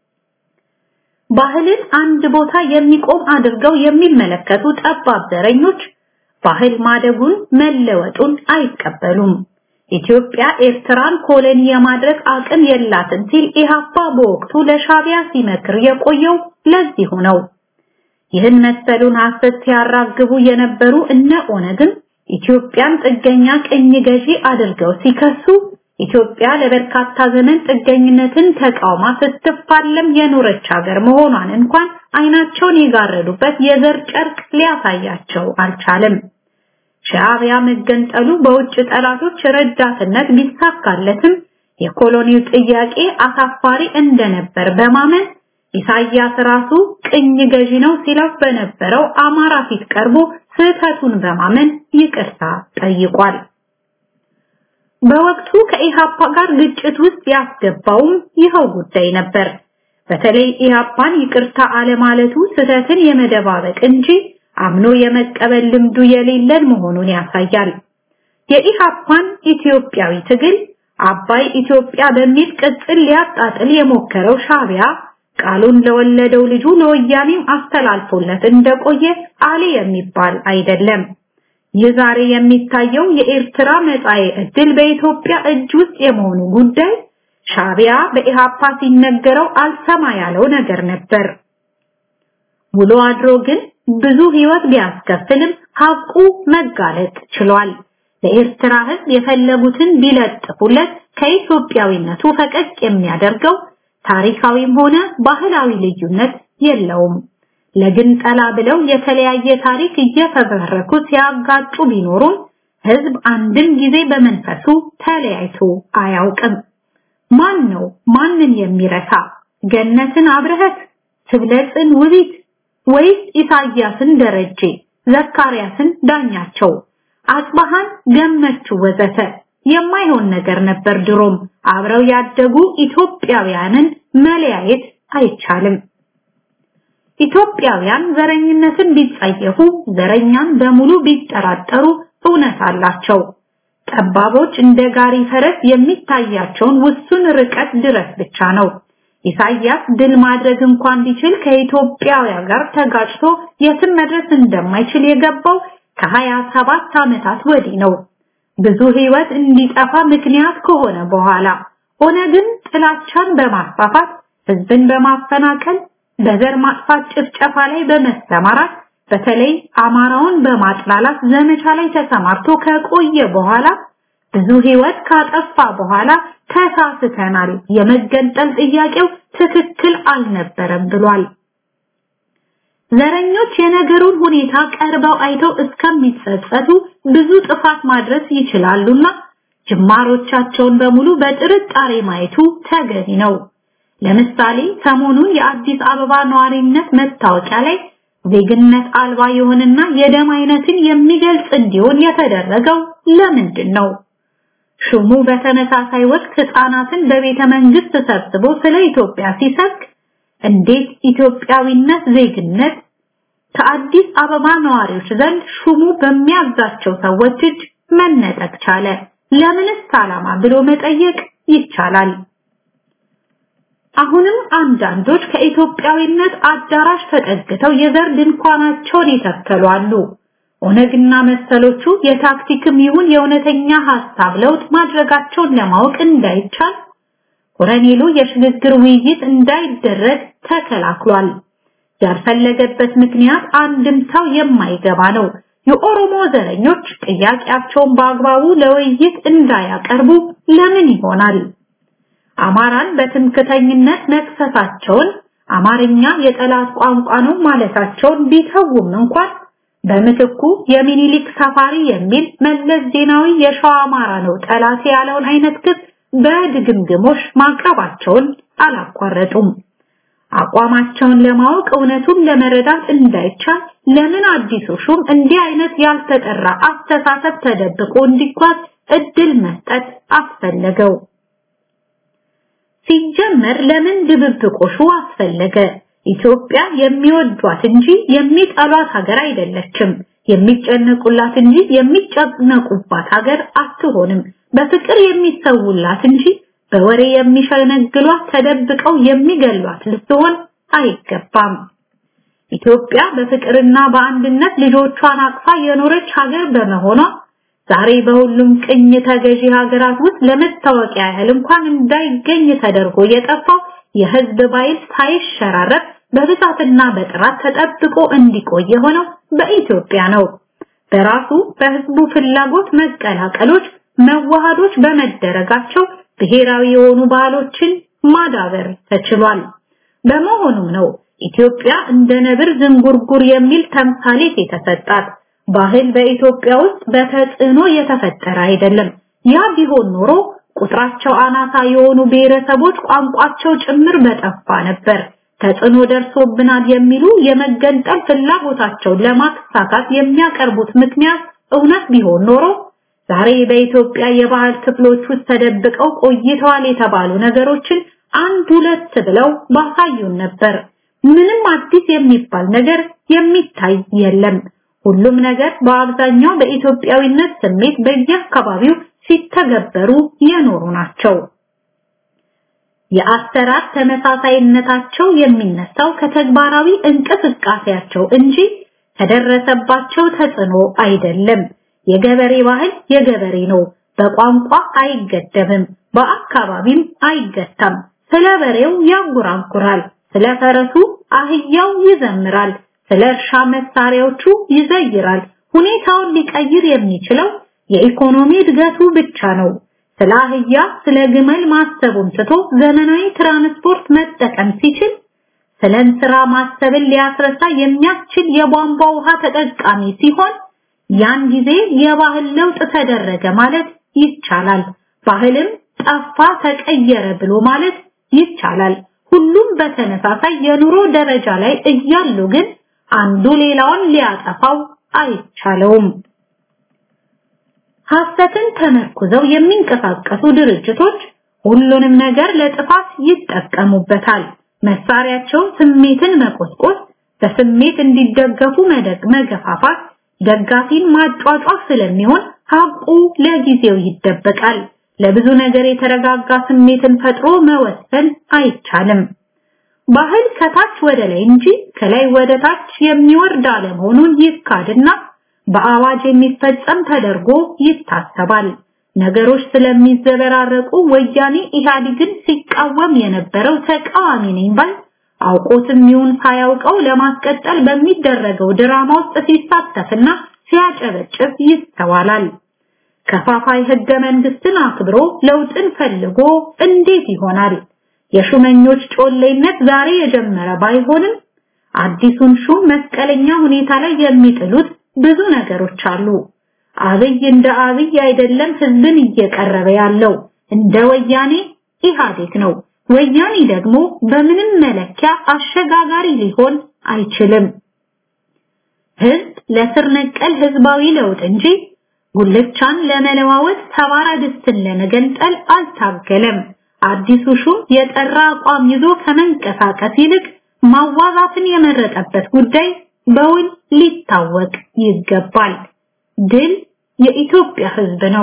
ባህልን አንድ ቦታ የሚቆም አድርገው የሚመለከቱ ጠባብ ዘረኞች ባህል ማደጉን መለወጡን አይቀበሉም። ኢትዮጵያ ኤርትራን ኮሎኒ የማድረግ አቅም የላትም ሲል ኢህአፓ በወቅቱ ለሻቢያ ሲመክር የቆየው ለዚሁ ነው። ይህን መሰሉን ሐሰት ሲያራግቡ የነበሩ እነ ኦነግን ኢትዮጵያን ጥገኛ ቅኝ ገዢ አድርገው ሲከሱ ኢትዮጵያ ለበርካታ ዘመን ጥገኝነትን ተቃውማ ስትፋለም የኖረች ሀገር መሆኗን እንኳን አይናቸውን የጋረዱበት የዘር ጨርቅ ሊያሳያቸው አልቻለም። ሻቢያ መገንጠሉ በውጭ ጠላቶች ረዳትነት ቢሳካለትም የኮሎኒው ጥያቄ አሳፋሪ እንደነበር በማመን ኢሳያስ ራሱ ቅኝ ገዢ ነው ሲለው በነበረው አማራ ፊት ቀርቦ ስህተቱን በማመን ይቅርታ ጠይቋል። በወቅቱ ከኢሃፓ ጋር ግጭት ውስጥ ያስገባውም ይኸው ጉዳይ ነበር። በተለይ ኢሃፓን ይቅርታ አለማለቱ ስህተትን የመደባበቅ እንጂ አምኖ የመቀበል ልምዱ የሌለን መሆኑን ያሳያል። የኢሃፓን ኢትዮጵያዊ ትግል አባይ ኢትዮጵያ በሚል ቅጽል ሊያጣጥል የሞከረው ሻቢያ ቃሉን ለወለደው ልጁ ለወያኔም አስተላልፎለት እንደቆየ አሊ የሚባል አይደለም። የዛሬ የሚታየው የኤርትራ መጻኤ ዕድል በኢትዮጵያ እጅ ውስጥ የመሆኑ ጉዳይ ሻቢያ በኢሃፓ ሲነገረው አልሰማ ያለው ነገር ነበር። ውሎ አድሮ ግን ብዙ ህይወት ቢያስከፍልም ሀቁ መጋለጥ ችሏል። ለኤርትራ ህዝብ የፈለጉትን ቢለጥፉለት ከኢትዮጵያዊነቱ ፈቀቅ የሚያደርገው ታሪካዊም ሆነ ባህላዊ ልዩነት የለውም። ለግንጠላ ብለው የተለያየ ታሪክ እየፈበረኩ ሲያጋጩ ቢኖሩም ህዝብ አንድም ጊዜ በመንፈሱ ተለያይቶ አያውቅም። ማን ነው ማንን የሚረሳ? ገነትን አብረህት ትብለጽን ውቢት ወይስ ኢሳያስን ደረጀ ዘካርያስን ዳኛቸው አጽባሃን ገመቹ ወዘተ የማይሆን ነገር ነበር ድሮም አብረው ያደጉ ኢትዮጵያውያንን መለያየት አይቻልም ኢትዮጵያውያን ዘረኝነትን ቢጸየፉ ዘረኛን በሙሉ ቢጠራጠሩ እውነት አላቸው ጠባቦች እንደ ጋሪ ፈረስ የሚታያቸውን ውሱን ርቀት ድረስ ብቻ ነው ኢሳያስ ድል ማድረግ እንኳን ቢችል ከኢትዮጵያውያን ጋር ተጋጭቶ የትም መድረስ እንደማይችል የገባው ከሀያ ሰባት ዓመታት ወዲህ ነው ብዙ ህይወት እንዲጠፋ ምክንያት ከሆነ በኋላ ሆነ ግን ጥላቻን በማስፋፋት ህዝብን በማፈናቀል በዘር ማጥፋት ጭፍጨፋ ላይ በመሰማራት በተለይ አማራውን በማጥላላት ዘመቻ ላይ ተሰማርቶ ከቆየ በኋላ ብዙ ህይወት ካጠፋ በኋላ ተሳስተናል የመገንጠል ጥያቄው ትክክል አልነበረም ብሏል ዘረኞች የነገሩን ሁኔታ ቀርበው አይተው እስከሚጸጸቱ ብዙ ጥፋት ማድረስ ይችላሉና ጅማሮቻቸውን በሙሉ በጥርጣሬ ማየቱ ተገቢ ነው ለምሳሌ ሰሞኑን የአዲስ አበባ ነዋሪነት መታወቂያ ላይ ዜግነት አልባ የሆነና የደም አይነትን የሚገልጽ እንዲሆን የተደረገው ለምንድን ነው ሹሙ በተመሳሳይ ወቅት ህፃናትን በቤተ መንግስት ሰብስቦ ስለ ኢትዮጵያ ሲሰብክ እንዴት ኢትዮጵያዊነት ዜግነት ከአዲስ አበባ ነዋሪዎች ዘንድ ሹሙ በሚያዛቸው ሰዎች እጅ መነጠቅ ቻለ ለምንስ ዓላማ ብሎ መጠየቅ ይቻላል አሁንም አንዳንዶች ከኢትዮጵያዊነት አዳራሽ ተጠግተው የዘር ድንኳናቸውን ይተከሉ አሉ ኦነግና መሰሎቹ የታክቲክም ይሁን የእውነተኛ ሐሳብ ለውጥ ማድረጋቸውን ለማወቅ እንዳይቻል ኮረኔሉ የሽግግር ውይይት እንዳይደረግ ተከላክሏል ያልፈለገበት ምክንያት አንድም ሰው የማይገባ ነው የኦሮሞ ዘረኞች ጥያቄያቸውን በአግባቡ ለውይይት እንዳያቀርቡ ለምን ይሆናል አማራን በትምክተኝነት መክሰሳቸውን አማርኛ የጠላት ቋንቋ ነው ማለታቸውን ቢተውም እንኳን በመተኩ የሚኒሊክ ሳፋሪ የሚል መለስ ዜናዊ የሸዋ አማራ ነው ጠላት ያለውን አይነት ክስ በድግምግሞሽ ማቅረባቸውን አላቋረጡም አቋማቸውን ለማወቅ እውነቱን ለመረዳት እንዳይቻል ለምን አዲሱ ሹም እንዲህ አይነት ያልተጠራ አስተሳሰብ ተደብቆ እንዲጓዝ እድል መስጠት አስፈለገው ሲጀመር ለምን ድብብቆሹ አስፈለገ ኢትዮጵያ የሚወዷት እንጂ የሚጠሏት ሀገር አይደለችም የሚጨነቁላት እንጂ የሚጨነቁባት ሀገር አትሆንም በፍቅር የሚሰውላት እንጂ በወሬ የሚሸነግሏት ተደብቀው የሚገሏት ልትሆን አይገባም ኢትዮጵያ በፍቅርና በአንድነት ልጆቿን አቅፋ የኖረች ሀገር በመሆኗ ዛሬ በሁሉም ቅኝ ተገዢ ሀገራት ውስጥ ለመታወቂያ ያህል እንኳን እንዳይገኝ ተደርጎ የጠፋው የህዝብ ባይል ሳይሸራረፍ በብዛትና በጥራት ተጠብቆ እንዲቆይ ሆነው በኢትዮጵያ ነው በራሱ በህዝቡ ፍላጎት መቀላቀሎች መዋሃዶች በመደረጋቸው ብሔራዊ የሆኑ ባህሎችን ማዳበር ተችሏል በመሆኑም ነው ኢትዮጵያ እንደ ነብር ዝንጉርጉር የሚል ተምሳሌት የተሰጣት ባህል በኢትዮጵያ ውስጥ በተጽዕኖ የተፈጠረ አይደለም ያ ቢሆን ኖሮ ቁጥራቸው አናሳ የሆኑ ብሔረሰቦች ቋንቋቸው ጭምር በጠፋ ነበር ተጽዕኖ ደርሶብናል የሚሉ የመገንጠል ፍላጎታቸውን ለማሳካት የሚያቀርቡት ምክንያት እውነት ቢሆን ኖሮ ዛሬ በኢትዮጵያ የባህል ክፍሎች ውስጥ ተደብቀው ቆይተዋል የተባሉ ነገሮችን አንድ ሁለት ብለው ባሳዩን ነበር ምንም አዲስ የሚባል ነገር የሚታይ የለም ሁሉም ነገር በአብዛኛው በኢትዮጵያዊነት ስሜት በየአካባቢው ሲተገበሩ የኖሩ ናቸው የአሰራር ተመሳሳይነታቸው የሚነሳው ከተግባራዊ እንቅስቃሴያቸው እንጂ ተደረሰባቸው ተጽዕኖ አይደለም የገበሬ ባህል የገበሬ ነው በቋንቋ አይገደብም በአካባቢም አይገታም ስለበሬው ያንጎራጉራል ስለፈረሱ አህያው ይዘምራል ስለርሻ መሳሪያዎቹ ይዘይራል ሁኔታውን ሊቀይር የሚችለው የኢኮኖሚ እድገቱ ብቻ ነው ስለ አህያ ስለ ግመል ማሰቡን ትቶ ዘመናዊ ትራንስፖርት መጠቀም ሲችል ስለ እንስራ ማሰብን ሊያስረሳ የሚያስችል የቧንቧ ውሃ ተጠቃሚ ሲሆን ያን ጊዜ የባህል ለውጥ ተደረገ ማለት ይቻላል ባህልም ጠፋ ተቀየረ ብሎ ማለት ይቻላል ሁሉም በተነሳሳይ የኑሮ ደረጃ ላይ እያሉ ግን አንዱ ሌላውን ሊያጠፋው አይቻለውም። ሐሰትን ተመርኩዘው የሚንቀሳቀሱ ድርጅቶች ሁሉንም ነገር ለጥፋት ይጠቀሙበታል። መሳሪያቸው ስሜትን መቆስቆስ፣ በስሜት እንዲደገፉ መደግ መገፋፋት፣ ደጋፊን ማጫጫፍ ስለሚሆን ሀቁ ለጊዜው ይደበቃል። ለብዙ ነገር የተረጋጋ ስሜትን ፈጥሮ መወሰን አይቻልም። ባህል ከታች ወደ ላይ እንጂ ከላይ ወደ ታች የሚወርድ አለመሆኑን ይካድና በአዋጅ የሚፈጸም ተደርጎ ይታሰባል። ነገሮች ስለሚዘበራረቁ ወያኔ ኢህአዴግን ሲቃወም የነበረው ተቃዋሚ ነኝ ባይ አውቆትም ይሁን ሳያውቀው ለማስቀጠል በሚደረገው ድራማ ውስጥ ሲሳተፍና ሲያጨበጭብ ይስተዋላል። ከፋፋይ ህገ መንግስትን አክብሮ ለውጥን ፈልጎ እንዴት ይሆናል? የሹመኞች ጮሌነት ዛሬ የጀመረ ባይሆንም አዲሱን ሹም መስቀለኛ ሁኔታ ላይ የሚጥሉት ብዙ ነገሮች አሉ። አብይ እንደ አብይ አይደለም ህዝብን እየቀረበ ያለው እንደ ወያኔ ኢህአዴግ ነው። ወያኔ ደግሞ በምንም መለኪያ አሸጋጋሪ ሊሆን አይችልም። ህዝብ ለስር ነቀል ህዝባዊ ለውጥ እንጂ ጉልቻን ለመለዋወጥ ሰባራ ድስትን ለመገንጠል አልታገለም። አዲሱ ሹም የጠራ አቋም ይዞ ከመንቀሳቀስ ይልቅ ማዋዛትን የመረጠበት ጉዳይ በውል ሊታወቅ ይገባል። ድል የኢትዮጵያ ህዝብ ነው።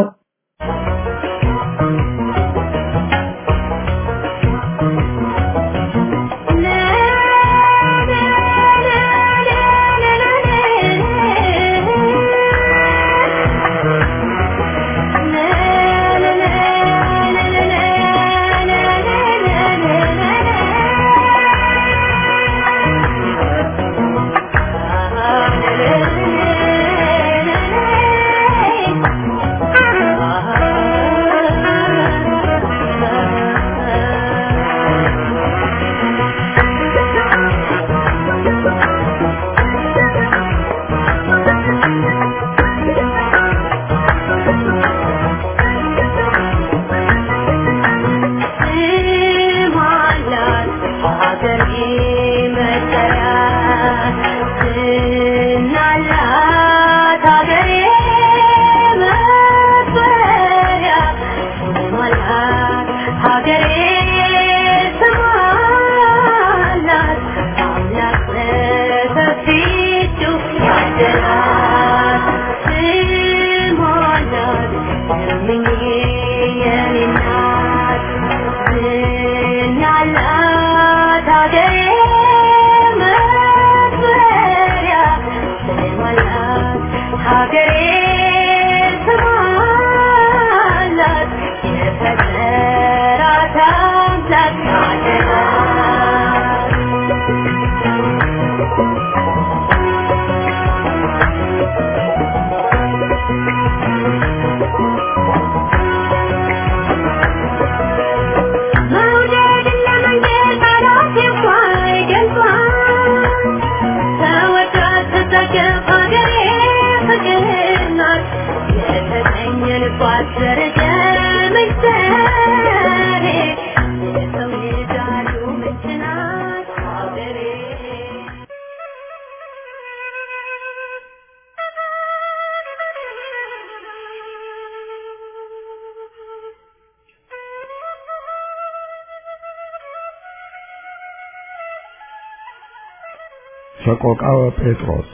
ሰቆቃወ ጴጥሮስ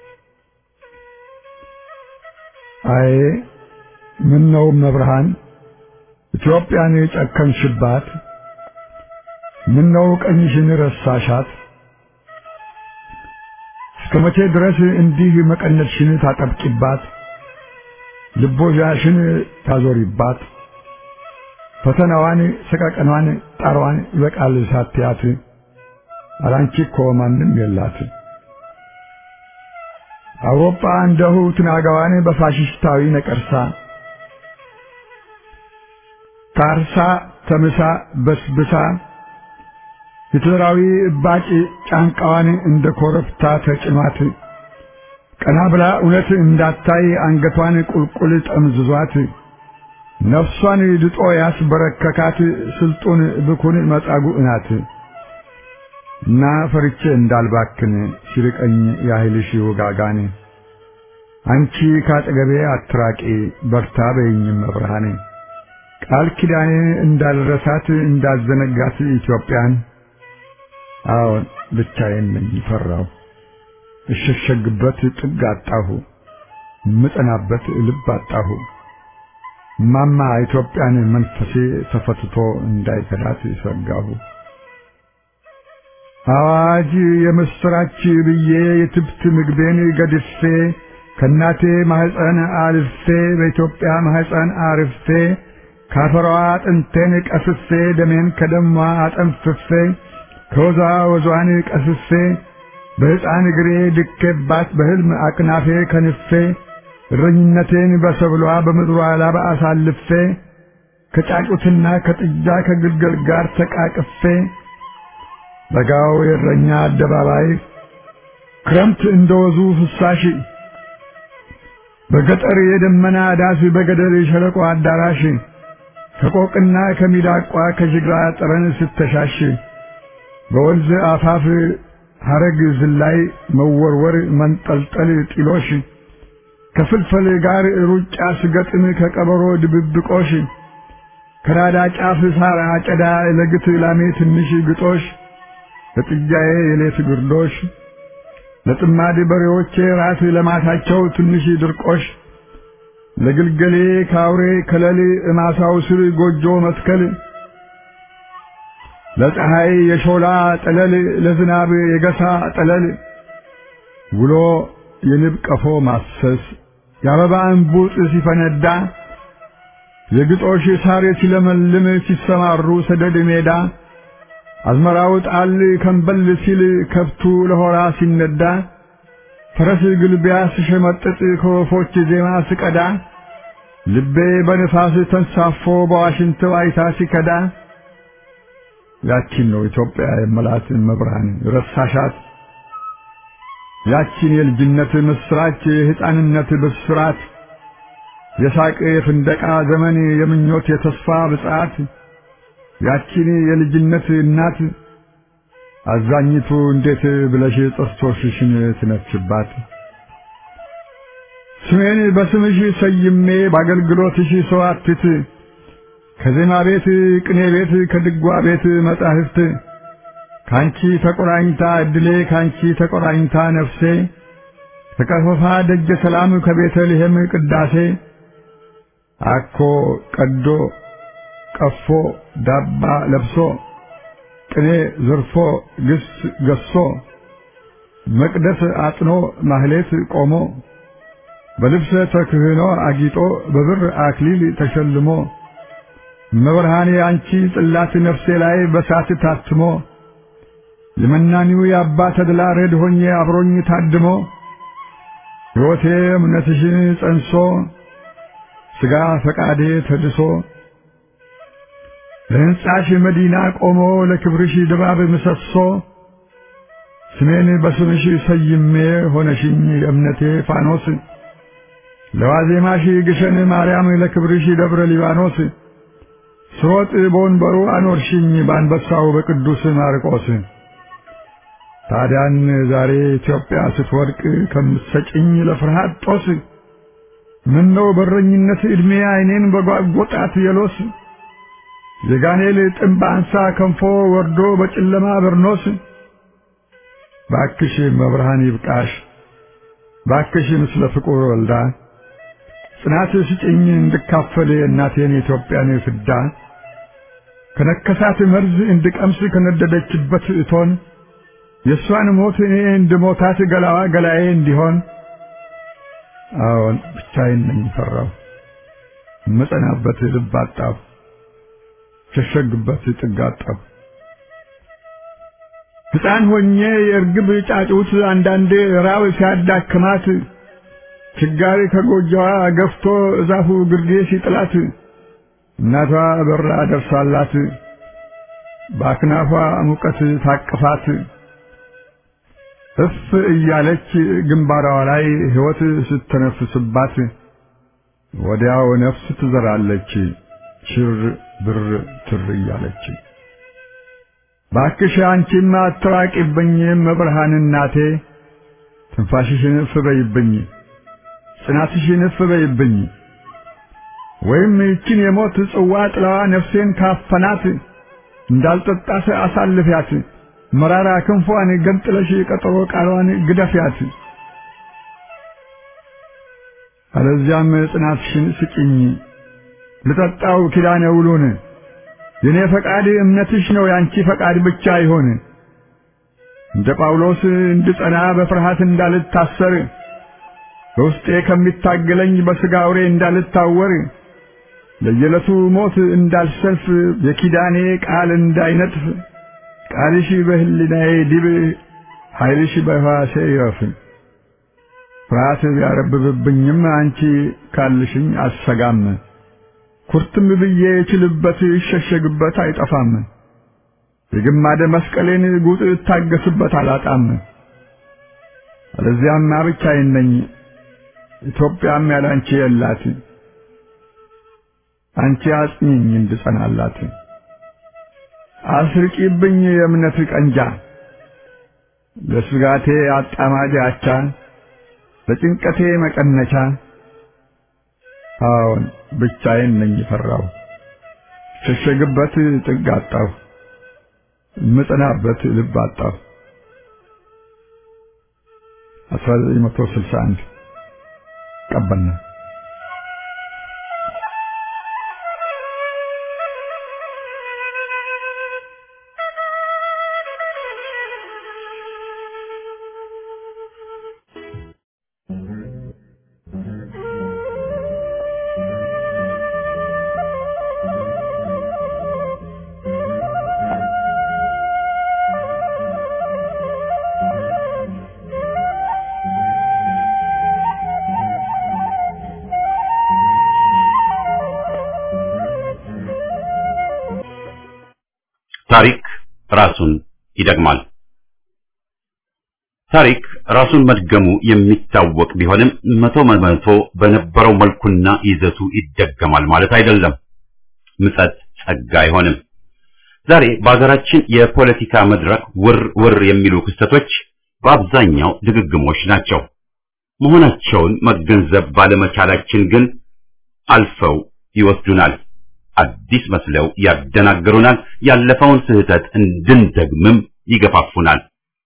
አይ ምን ነው መብርሃን ኢትዮጵያን የጨከንሽባት ምን ነው ቀኝሽን ረሳሻት እስከመቼ ድረስ እንዲህ መቀነትሽን ታጠብቂባት ልቦሻሽን ታዞሪባት ፈተናዋን ሰቀቀኗን ጣሯን ይበቃል ሳትያት አላንቺ እኮ ማንም የላት አውሮፓ እንደሁ ትናጋዋን በፋሽስታዊ ነቀርሳ ታርሳ ተምሳ በስብሳ ሂትለራዊ ባጭ ጫንቃዋን እንደ ኮረፍታ ተጭኗት ቀና ብላ እውነት እንዳታይ አንገቷን ቁልቁል ጠምዝዟት ነፍሷን ድጦ ያስበረከካት ስልጡን ብኩን መጻጉዕ ናት እና ፈርቼ እንዳልባክን ሲርቀኝ ያህልሽ ወጋጋኔ አንቺ ካጠገቤ አትራቂ በርታ በይኝም መብርሃኔ ቃል ኪዳኔ እንዳልረሳት እንዳዘነጋት ኢትዮጵያን አዎን ብቻዬን ነኝ ፈራሁ እሸሸግበት ጥግ አጣሁ ምጠናበት ልብ አጣሁ ማማ ኢትዮጵያን መንፈሴ ተፈትቶ እንዳይከዳት ይሰጋሁ አዋጅ የምስራች ብዬ የትብት ምግቤን ገድፌ ከናቴ ማህፀን አልፌ በኢትዮጵያ ማህፀን አርፌ ካፈሯ አጥንቴን ቀስፌ ደሜን ከደሟ አጠንፍፌ ከወዛ ወዟን ቀስፌ በሕፃን እግሬ ድኬባት በሕልም አቅናፌ ከንፌ እረኝነቴን በሰብሏ በምድሯ ላባ አሳልፌ ከጫጩትና ከጥጃ ከግልገል ጋር ተቃቅፌ በጋው የእረኛ አደባባይ ክረምት እንደወዙ ፍሳሽ በገጠር የደመና ዳስ በገደል ሸለቆ አዳራሽ ከቆቅና ከሚዳቋ ከጅግራ ጠረን ስተሻሽ በወንዝ አፋፍ ሐረግ ዝላይ መወርወር መንጠልጠል ጢሎሽ ከፍልፈል ጋር ሩጫ ስገጥም ከቀበሮ ድብብቆሽ ከራዳ ጫፍ ሳር አጨዳ ለግት ላሜ ትንሽ ግጦሽ ለጥጃዬ የሌት ግርዶሽ ለጥማድ በሬዎቼ ራት ለማታቸው ትንሽ ድርቆሽ ለግልገሌ ካውሬ ከለል እማሳው ስር ጎጆ መትከል ለፀሐይ የሾላ ጠለል ለዝናብ የገሳ ጠለል ውሎ የንብ ቀፎ ማሰስ የአበባ እንቡጥ ሲፈነዳ የግጦሽ ሳር ሲለመልም ሲሰማሩ ሰደድ ሜዳ አዝመራው ጣል ከንበል ሲል ከብቱ ለሆራ ሲነዳ ፈረስ ግልቢያ ሲሸመጥጥ ከወፎች ዜማ ሲቀዳ ልቤ በንፋስ ተንሳፎ በዋሽንት ዋይታ ሲከዳ ያቺን ነው ኢትዮጵያ የመላት መብርሃን ረሳሻት ያቺን የልጅነት ምስራች የሕፃንነት ብስራት የሳቅ የፍንደቃ ዘመን የምኞት የተስፋ ብጻት ያቺን የልጅነት እናት አዛኝቱ እንዴት ብለሽ ጥርሶችሽን ትነፍሽባት ስሜን በስምሽ ሰይሜ ባገልግሎትሽ ሰዋትት ከዜማ ቤት ቅኔ ቤት ከድጓ ቤት መጻሕፍት ካንቺ ተቆራኝታ እድሌ ካንቺ ተቆራኝታ ነፍሴ ከቀፈፋ ደጀ ሰላም ከቤተልሔም ቅዳሴ አኮ ቀዶ ቀፎ ዳባ ለብሶ ቅኔ ዘርፎ ግስ ገሶ መቅደስ አጥኖ ማህሌት ቆሞ በልብሰ ተክህኖ አጊጦ በብር አክሊል ተሸልሞ መብርሃኔ አንቺ ጽላት ነፍሴ ላይ በሳት ታትሞ የመናኒው የአባ ተድላ ረድ ሆኜ አብሮኝ ታድሞ ሕይወቴ እምነትሽን ጸንሶ ሥጋ ፈቃዴ ተድሶ ለሕንጻሽ መዲና ቆሞ ለክብርሽ ድባብ ምሰሶ ስሜን በስምሽ ሰይሜ ሆነሽኝ የእምነቴ ፋኖስ ለዋዜማሽ ግሸን ማርያም ለክብርሽ ደብረ ሊባኖስ ስሮጥ በወንበሩ አኖርሽኝ በአንበሳው በቅዱስ ማርቆስ ታዲያን ዛሬ ኢትዮጵያ ስትወድቅ ከምትሰጭኝ ለፍርሃት ጦስ ምነው በረኝነት ዕድሜ ዓይኔን በጓጎጣት የሎስ የጋኔል ጥምብ አንሳ ከንፎ ወርዶ በጨለማ በርኖስ ባክሽ መብርሃን ይብቃሽ ባክሽ ምስለ ፍቁር ወልዳ ጽናት ስጭኝ እንድካፈል እናቴን ኢትዮጵያን ፍዳ ከነከሳት መርዝ እንድቀምስ ከነደደችበት እቶን የሷን ሞት እኔ እንድሞታት ገላዋ ገላዬ እንዲሆን አዎን ብቻዬን ነኝ ፈራሁ መጸናበት ልብ አጣሁ ሸሸግበት ጥግ አጣሁ ሕፃን ሆኜ የርግብ ጫጩት አንዳንዴ ራብ ሲያዳክማት ችጋሪ ከጎጆዋ ገፍቶ እዛፉ ግርጌ ሲጥላት እናቷ በራ ደርሳላት ባክናፏ ሙቀት ታቅፋት እፍ እያለች ግንባሯ ላይ ሕይወት ስትነፍስባት ወዲያው ነፍስ ትዘራለች ሽር ብር ትር እያለች ባክሽ አንቺማ አትራቂብኝ መብርሃን እናቴ ትንፋሽሽን እፍ በይብኝ ጽናትሽን እፍ በይብኝ ወይም ይችን የሞት ጽዋ ጥላዋ ነፍሴን ካፈናት እንዳልጠጣት አሳልፊያት መራራ ክንፏን ገንጥለሽ ቀጠሮ ቃሏን ግደፊያት አለዚያም ጽናትሽን ስጪኝ ልጠጣው ኪዳነ ውሉን የኔ ፈቃድ እምነትሽ ነው ያንቺ ፈቃድ ብቻ ይሆን እንደ ጳውሎስ እንድጸና በፍርሃት እንዳልታሰር በውስጤ ከሚታገለኝ በሥጋ አውሬ እንዳልታወር ለየለቱ ሞት እንዳልሰልፍ የኪዳኔ ቃል እንዳይነጥፍ ቃልሽ በህሊናዬ ዲብ ኃይልሽ በሕዋሴ ይረፍ ፍርሃት ቢያረብብብኝም አንቺ ካልሽኝ አሰጋም ኩርትም ብዬ ችልበት ይሸሸግበት አይጠፋም የግማደ መስቀሌን ጉጥ ታገስበት አላጣም አለዚያም ብቻዬን ነኝ ኢትዮጵያም ያላንቺ የላት አንቺ አጽኚኝ እንድጸናላት አስርቂብኝ የእምነት ቀንጃ ለስጋቴ አጣማጅ አቻ ለጭንቀቴ መቀነቻ አዎን ብቻዬን ነኝ ፈራው ሸሸግበት ጥግ አጣሁ ምጽናበት ልብ አጣሁ አስራ ዘጠኝ መቶ ስልሳ አንድ ቀበና ታሪክ ራሱን ይደግማል። ታሪክ ራሱን መድገሙ የሚታወቅ ቢሆንም መቶ በመቶ በነበረው መልኩና ይዘቱ ይደገማል ማለት አይደለም። ምጸት ጸጋ አይሆንም። ዛሬ በአገራችን የፖለቲካ መድረክ ውር ውር የሚሉ ክስተቶች በአብዛኛው ድግግሞች ናቸው። መሆናቸውን መገንዘብ ባለመቻላችን ግን አልፈው ይወስዱናል። አዲስ መስለው ያደናግሩናል። ያለፈውን ስህተት እንድንደግምም ይገፋፉናል።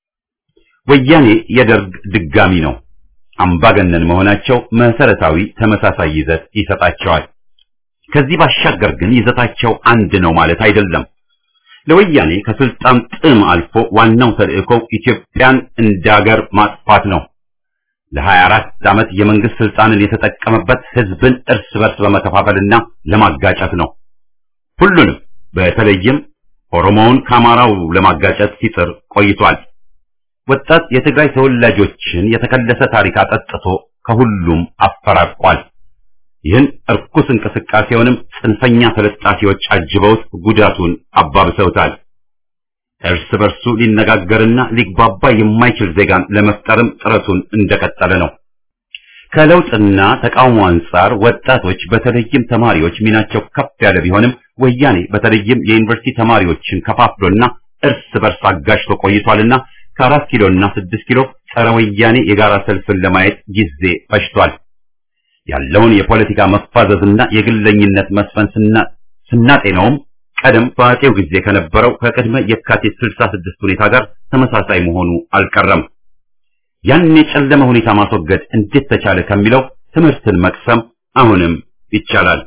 ወያኔ የደርግ ድጋሚ ነው። አምባገነን መሆናቸው መሰረታዊ ተመሳሳይ ይዘት ይሰጣቸዋል። ከዚህ ባሻገር ግን ይዘታቸው አንድ ነው ማለት አይደለም። ለወያኔ ከስልጣን ጥም አልፎ ዋናው ተልእኮው ኢትዮጵያን እንዳገር ማጥፋት ነው። ለሀያ አራት ዓመት የመንግስት ስልጣንን የተጠቀመበት ህዝብን እርስ በርስ በመከፋፈልና ለማጋጨት ነው። ሁሉንም በተለይም ኦሮሞውን ከአማራው ለማጋጨት ሲጥር ቆይቷል። ወጣት የትግራይ ተወላጆችን የተከለሰ ታሪክ አጠጥቶ ከሁሉም አፈራቋል። ይህን እርኩስ እንቅስቃሴውንም ጽንፈኛ ተለጣፊዎች አጅበውት ጉዳቱን አባብሰውታል። እርስ በርሱ ሊነጋገርና ሊግባባ የማይችል ዜጋን ለመፍጠርም ጥረቱን እንደቀጠለ ነው። ከለውጥና ተቃውሞ አንጻር ወጣቶች በተለይም ተማሪዎች ሚናቸው ከፍ ያለ ቢሆንም ወያኔ በተለይም የዩኒቨርሲቲ ተማሪዎችን ከፋፍሎና እርስ በርስ አጋጭቶ ቆይቷልና ከአራት ኪሎና ስድስት ኪሎ ጸረ ወያኔ የጋራ ሰልፍን ለማየት ጊዜ ፈጅቷል። ያለውን የፖለቲካ መፋዘዝና የግለኝነት መስፈንስና ስናጤነውም ቀደም በአጤው ጊዜ ከነበረው ከቅድመ የካቲት ስልሳ ስድስት ሁኔታ ጋር ተመሳሳይ መሆኑ አልቀረም። ያን የጨለመ ሁኔታ ማስወገድ እንዴት ተቻለ ከሚለው ትምህርትን መቅሰም አሁንም ይቻላል።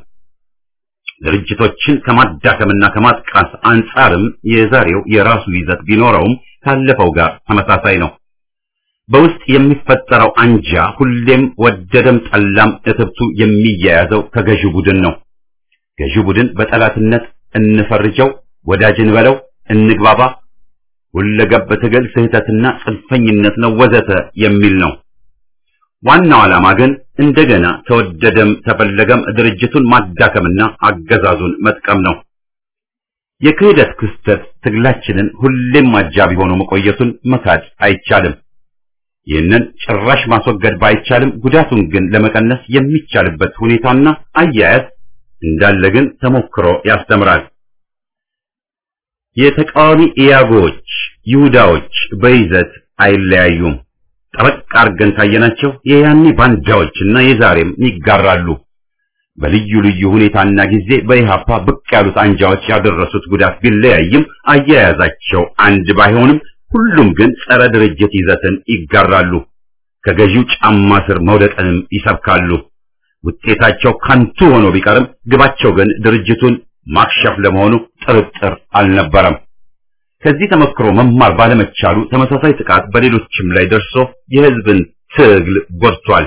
ድርጅቶችን ከማዳከምና ከማጥቃት አንጻርም የዛሬው የራሱ ይዘት ቢኖረውም ካለፈው ጋር ተመሳሳይ ነው። በውስጥ የሚፈጠረው አንጃ ሁሌም ወደደም ጠላም እትብቱ የሚያያዘው ከገዢው ቡድን ነው። ገዢው ቡድን በጠላትነት እንፈርጀው፣ ወዳጅን በለው፣ እንግባባ፣ ሁለገብ ትግል ስህተትና ጽንፈኝነት ነው ወዘተ የሚል ነው። ዋናው ዓላማ ግን እንደገና ተወደደም ተፈለገም ድርጅቱን ማዳከምና አገዛዙን መጥቀም ነው። የክህደት ክስተት ትግላችንን ሁሌም አጃቢ ሆኖ መቆየቱን መካድ አይቻልም። ይህንን ጭራሽ ማስወገድ ባይቻልም ጉዳቱን ግን ለመቀነስ የሚቻልበት ሁኔታና አያያዝ እንዳለ ግን ተሞክሮ ያስተምራል። የተቃዋሚ ኢያጎች ይሁዳዎች በይዘት አይለያዩም። ጠበቅ አርገን ታየናቸው የያኔ ባንዳዎችና የዛሬም ይጋራሉ። በልዩ ልዩ ሁኔታና ጊዜ በኢሃፓ ብቅ ያሉት አንጃዎች ያደረሱት ጉዳት ቢለያይም አያያዛቸው አንድ ባይሆንም ሁሉም ግን ጸረ ድርጅት ይዘትን ይጋራሉ። ከገዢው ጫማ ስር መውደቅንም ይሰብካሉ። ውጤታቸው ከንቱ ሆኖ ቢቀርም ግባቸው ግን ድርጅቱን ማክሸፍ ለመሆኑ ጥርጥር አልነበረም። ከዚህ ተመክሮ መማር ባለመቻሉ ተመሳሳይ ጥቃት በሌሎችም ላይ ደርሶ የህዝብን ትግል ጎድቷል።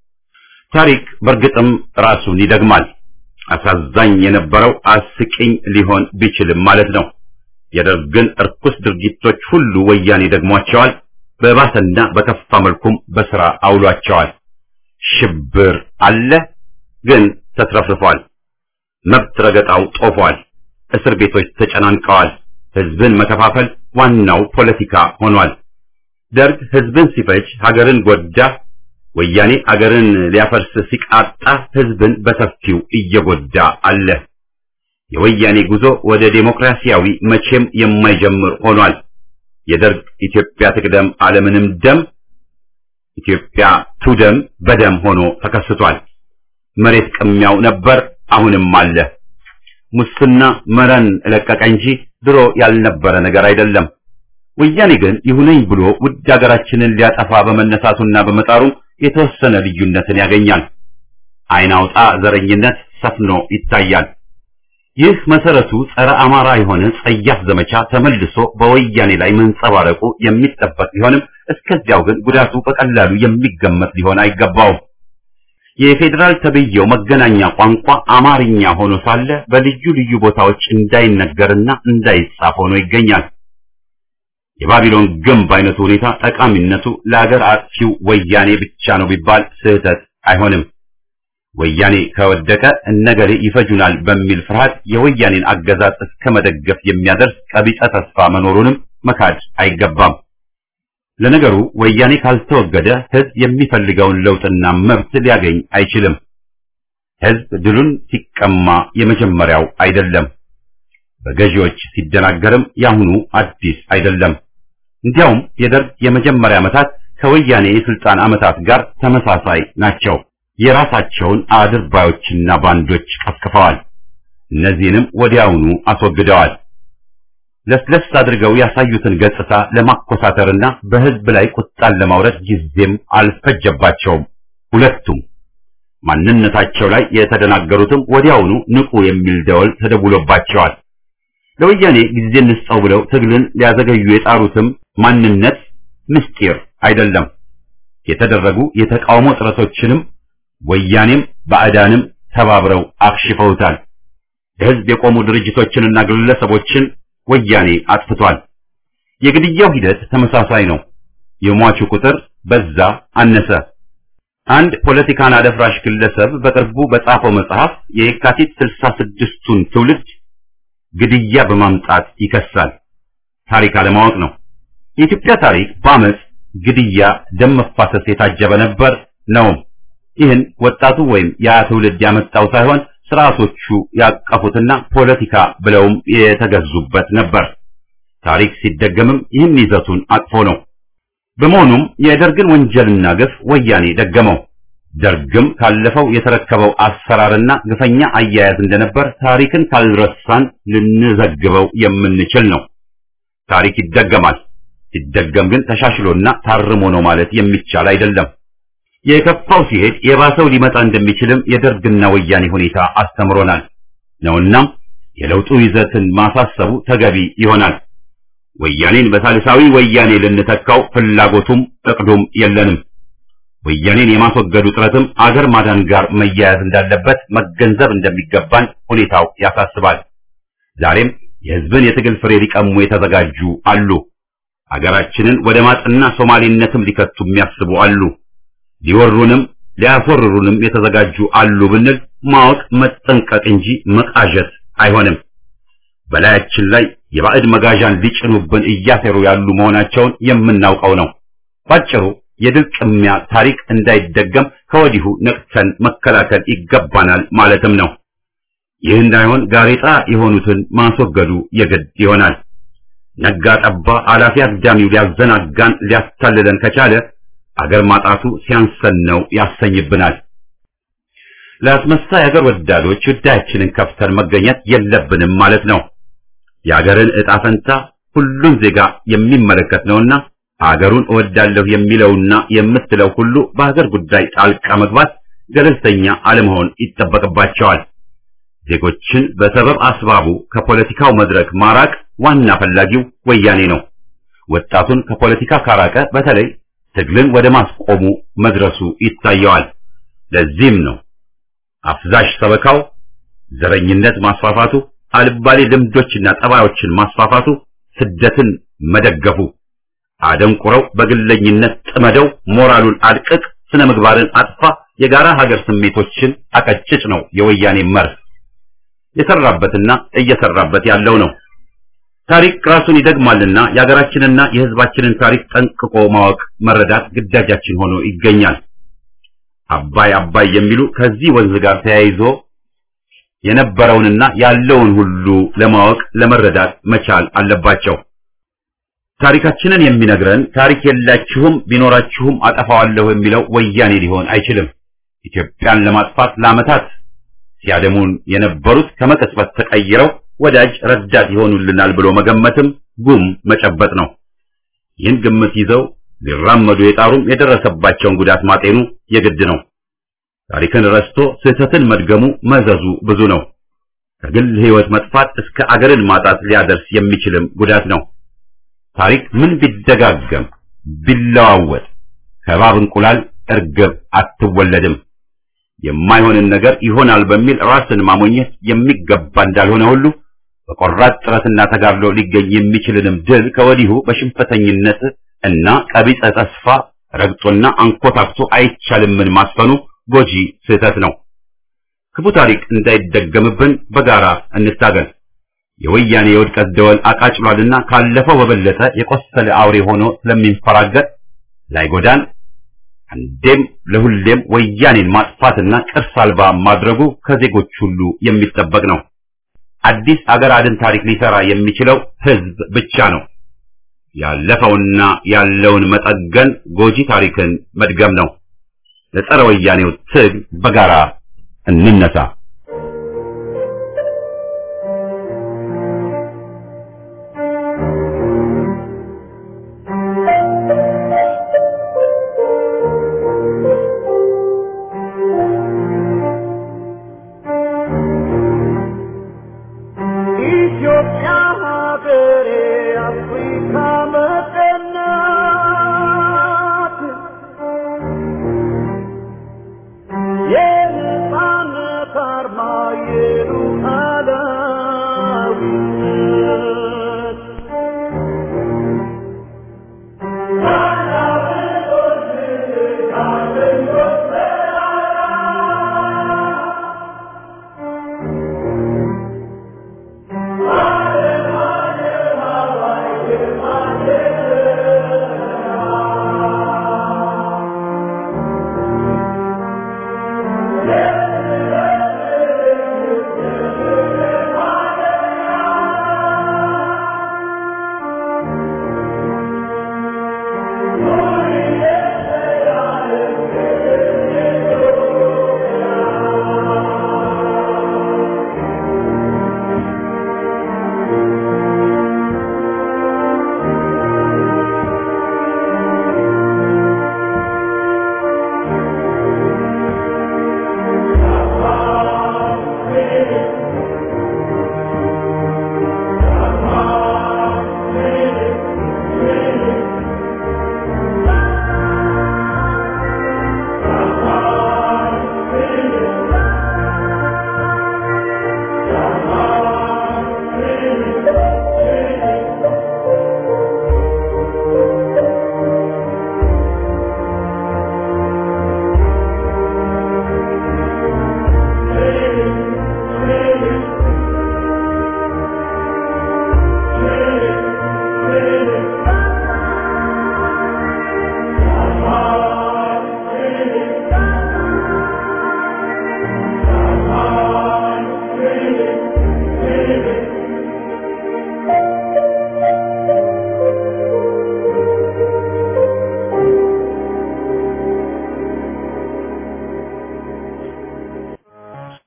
ታሪክ በእርግጥም ራሱን ይደግማል። አሳዛኝ የነበረው አስቂኝ ሊሆን ቢችልም ማለት ነው። የደርግን እርኩስ ድርጊቶች ሁሉ ወያኔ ደግሟቸዋል። በባሰና በከፋ መልኩም በስራ አውሏቸዋል። ሽብር አለ፣ ግን ተትረፍርፏል። መብት ረገጣው ጦፏል። እስር ቤቶች ተጨናንቀዋል። ህዝብን መከፋፈል ዋናው ፖለቲካ ሆኗል። ደርግ ህዝብን ሲፈጅ ሀገርን ጎዳ። ወያኔ ሀገርን ሊያፈርስ ሲቃጣ ህዝብን በሰፊው እየጎዳ አለ። የወያኔ ጉዞ ወደ ዴሞክራሲያዊ መቼም የማይጀምር ሆኗል። የደርግ ኢትዮጵያ ትቅደም ዓለምንም ደም ኢትዮጵያ ቱደም በደም ሆኖ ተከስቷል። መሬት ቅሚያው ነበር፣ አሁንም አለ። ሙስና መረን ለቀቀ እንጂ ድሮ ያልነበረ ነገር አይደለም። ወያኔ ግን ይሁነኝ ብሎ ውድ ሀገራችንን ሊያጠፋ በመነሳቱና በመጣሩ የተወሰነ ልዩነትን ያገኛል። አይን አውጣ ዘረኝነት ሰፍኖ ይታያል። ይህ መሰረቱ ጸረ አማራ የሆነ ጸያፍ ዘመቻ ተመልሶ በወያኔ ላይ መንጸባረቁ የሚጠበቅ ቢሆንም እስከዚያው ግን ጉዳቱ በቀላሉ የሚገመት ሊሆን አይገባውም። የፌዴራል ተብዬው መገናኛ ቋንቋ አማርኛ ሆኖ ሳለ በልዩ ልዩ ቦታዎች እንዳይነገርና እንዳይጻፍ ሆኖ ይገኛል። የባቢሎን ግንብ አይነቱ ሁኔታ ጠቃሚነቱ ለሀገር አጥፊው ወያኔ ብቻ ነው ቢባል ስህተት አይሆንም። ወያኔ ከወደቀ እነገሌ ይፈጁናል በሚል ፍርሃት የወያኔን አገዛዝ እስከ መደገፍ የሚያደርስ ቀቢጸ ተስፋ መኖሩንም መካድ አይገባም። ለነገሩ ወያኔ ካልተወገደ ህዝብ የሚፈልገውን ለውጥና መብት ሊያገኝ አይችልም። ህዝብ ድሉን ሲቀማ የመጀመሪያው አይደለም። በገዢዎች ሲደናገርም ያሁኑ አዲስ አይደለም። እንዲያውም የደርግ የመጀመሪያ ዓመታት ከወያኔ የስልጣን ዓመታት ጋር ተመሳሳይ ናቸው። የራሳቸውን አድርባዮችና ባንዶች ቀስቅፈዋል። እነዚህንም ወዲያውኑ አስወግደዋል። ለስለስ አድርገው ያሳዩትን ገጽታ ለማኮሳተርና በህዝብ ላይ ቁጣን ለማውረድ ጊዜም አልፈጀባቸውም። ሁለቱም ማንነታቸው ላይ የተደናገሩትም ወዲያውኑ ንቁ የሚል ደወል ተደውሎባቸዋል። ለወያኔ ጊዜ እንስጠው ብለው ትግልን ሊያዘገዩ የጣሩትም ማንነት ምስጢር አይደለም። የተደረጉ የተቃውሞ ጥረቶችንም ወያኔም ባዕዳንም ተባብረው አክሽፈውታል። ለህዝብ የቆሙ ድርጅቶችንና ግለሰቦችን ወያኔ አጥፍቷል። የግድያው ሂደት ተመሳሳይ ነው። የሟቹ ቁጥር በዛ አነሰ። አንድ ፖለቲካን አደፍራሽ ግለሰብ በቅርቡ በጻፈው መጽሐፍ የካቲት ስልሳ ስድስቱን ትውልድ ግድያ በማምጣት ይከሳል። ታሪክ አለማወቅ ነው። የኢትዮጵያ ታሪክ በአመጽ ግድያ፣ ደም መፋሰስ የታጀበ ነበር ነው። ይህን ወጣቱ ወይም ያ ትውልድ ያመጣው ሳይሆን ስርዓቶቹ ያቀፉትና ፖለቲካ ብለውም የተገዙበት ነበር። ታሪክ ሲደገምም ይህን ይዘቱን አቅፎ ነው። በመሆኑም የደርግን ወንጀልና ግፍ ወያኔ ደገመው። ደርግም ካለፈው የተረከበው አሰራርና ግፈኛ አያያዝ እንደነበር ታሪክን ካልረሳን ልንዘግበው የምንችል ነው። ታሪክ ይደገማል። ሲደገም ግን ተሻሽሎና ታርሞ ነው ማለት የሚቻል አይደለም። የከፋው ሲሄድ የባሰው ሊመጣ እንደሚችልም የደርግና ወያኔ ሁኔታ አስተምሮናል ነውና የለውጡ ይዘትን ማሳሰቡ ተገቢ ይሆናል። ወያኔን በሳልሳዊ ወያኔ ልንተካው ፍላጎቱም እቅዱም የለንም። ወያኔን የማስወገዱ ጥረትም አገር ማዳን ጋር መያያዝ እንዳለበት መገንዘብ እንደሚገባን ሁኔታው ያሳስባል። ዛሬም የህዝብን የትግል ፍሬ ሊቀሙ የተዘጋጁ አሉ። አገራችንን ወደ ማጥና ሶማሌነትም ሊከቱ የሚያስቡ አሉ። ሊወሩንም ሊያፈርሩንም የተዘጋጁ አሉ ብንል ማወቅ መጠንቀቅ እንጂ መቃዠት አይሆንም። በላያችን ላይ የባዕድ መጋዣን ሊጭኑብን እያሰሩ ያሉ መሆናቸውን የምናውቀው ነው። ባጭሩ የድል ቅሚያ ታሪክ እንዳይደገም ከወዲሁ ነቅተን መከላከል ይገባናል ማለትም ነው። ይህ እንዳይሆን ጋሬጣ የሆኑትን ማስወገዱ የግድ ይሆናል። ነጋ ጠባ አላፊ አግዳሚው ሊያዘናጋን ሊያታልለን ከቻለ አገር ማጣቱ ሲያንሰን ነው ያሰኝብናል። ለአስመሳይ አገር ወዳዶች ጉዳያችንን ከፍተን መገኘት የለብንም ማለት ነው። የአገርን ዕጣ ፈንታ ሁሉም ዜጋ የሚመለከት ነውና አገሩን እወዳለሁ የሚለውና የምትለው ሁሉ በአገር ጉዳይ ጣልቃ መግባት ገለልተኛ አለመሆን ይጠበቅባቸዋል። ዜጎችን በሰበብ አስባቡ ከፖለቲካው መድረክ ማራቅ ዋና ፈላጊው ወያኔ ነው። ወጣቱን ከፖለቲካ ካራቀ በተለይ ትግልን ወደ ማስቆሙ መድረሱ ይታየዋል። ለዚህም ነው አፍዛሽ ሰበካው፣ ዘረኝነት ማስፋፋቱ፣ አልባሌ ልምዶችና ጠባዮችን ማስፋፋቱ፣ ስደትን መደገፉ፣ አደንቁረው በግለኝነት ጥመደው ሞራሉን አድቅቅ፣ ስነ ምግባርን አጥፋ፣ የጋራ ሀገር ስሜቶችን አቀጭጭ ነው የወያኔ መርህ። የሰራበትና እየሰራበት ያለው ነው። ታሪክ ራሱን ይደግማልና የሀገራችንና የሕዝባችንን ታሪክ ጠንቅቆ ማወቅ መረዳት ግዳጃችን ሆኖ ይገኛል። አባይ አባይ የሚሉ ከዚህ ወንዝ ጋር ተያይዞ የነበረውንና ያለውን ሁሉ ለማወቅ ለመረዳት መቻል አለባቸው። ታሪካችንን የሚነግረን ታሪክ የላችሁም ቢኖራችሁም አጠፋዋለሁ የሚለው ወያኔ ሊሆን አይችልም። ኢትዮጵያን ለማጥፋት ለዓመታት ሲያደሙን የነበሩት ከመቀጽበት ተቀይረው ወዳጅ ረዳት ይሆኑልናል ብሎ መገመትም ጉም መጨበጥ ነው። ይህን ግምት ይዘው ሊራመዱ የጣሩም የደረሰባቸውን ጉዳት ማጤኑ የግድ ነው። ታሪክን ረስቶ ስህተትን መድገሙ መዘዙ ብዙ ነው። ከግል ሕይወት መጥፋት እስከ አገርን ማጣት ሊያደርስ የሚችልም ጉዳት ነው። ታሪክ ምን ቢደጋገም ቢለዋወጥ ከባብ እንቁላል እርግብ አትወለድም። የማይሆንን ነገር ይሆናል በሚል ራስን ማሞኘት የሚገባ እንዳልሆነ ሁሉ በቆራጥ ጥረትና ተጋድሎ ሊገኝ የሚችልንም ድል ከወዲሁ በሽንፈተኝነት እና ቀቢጸ ተስፋ ረግጦና አንኮታክቶ አይቻልምን ማስፈኑ ጎጂ ስህተት ነው። ክፉ ታሪክ እንዳይደገምብን በጋራ እንታገል። የወያኔ የውድቀት ደወል አቃጭሏልና ካለፈው በበለጠ የቆሰለ አውሬ ሆኖ ስለሚንፈራገጥ ላይጎዳን አንዴም ለሁሌም ወያኔን ማጥፋትና ቅርስ አልባ ማድረጉ ከዜጎች ሁሉ የሚጠበቅ ነው። አዲስ አገር አድን ታሪክ ሊሰራ የሚችለው ሕዝብ ብቻ ነው። ያለፈውና ያለውን መጠገን ጎጂ ታሪክን መድገም ነው። ለጸረ ወያኔው ትግል በጋራ እንነሳ።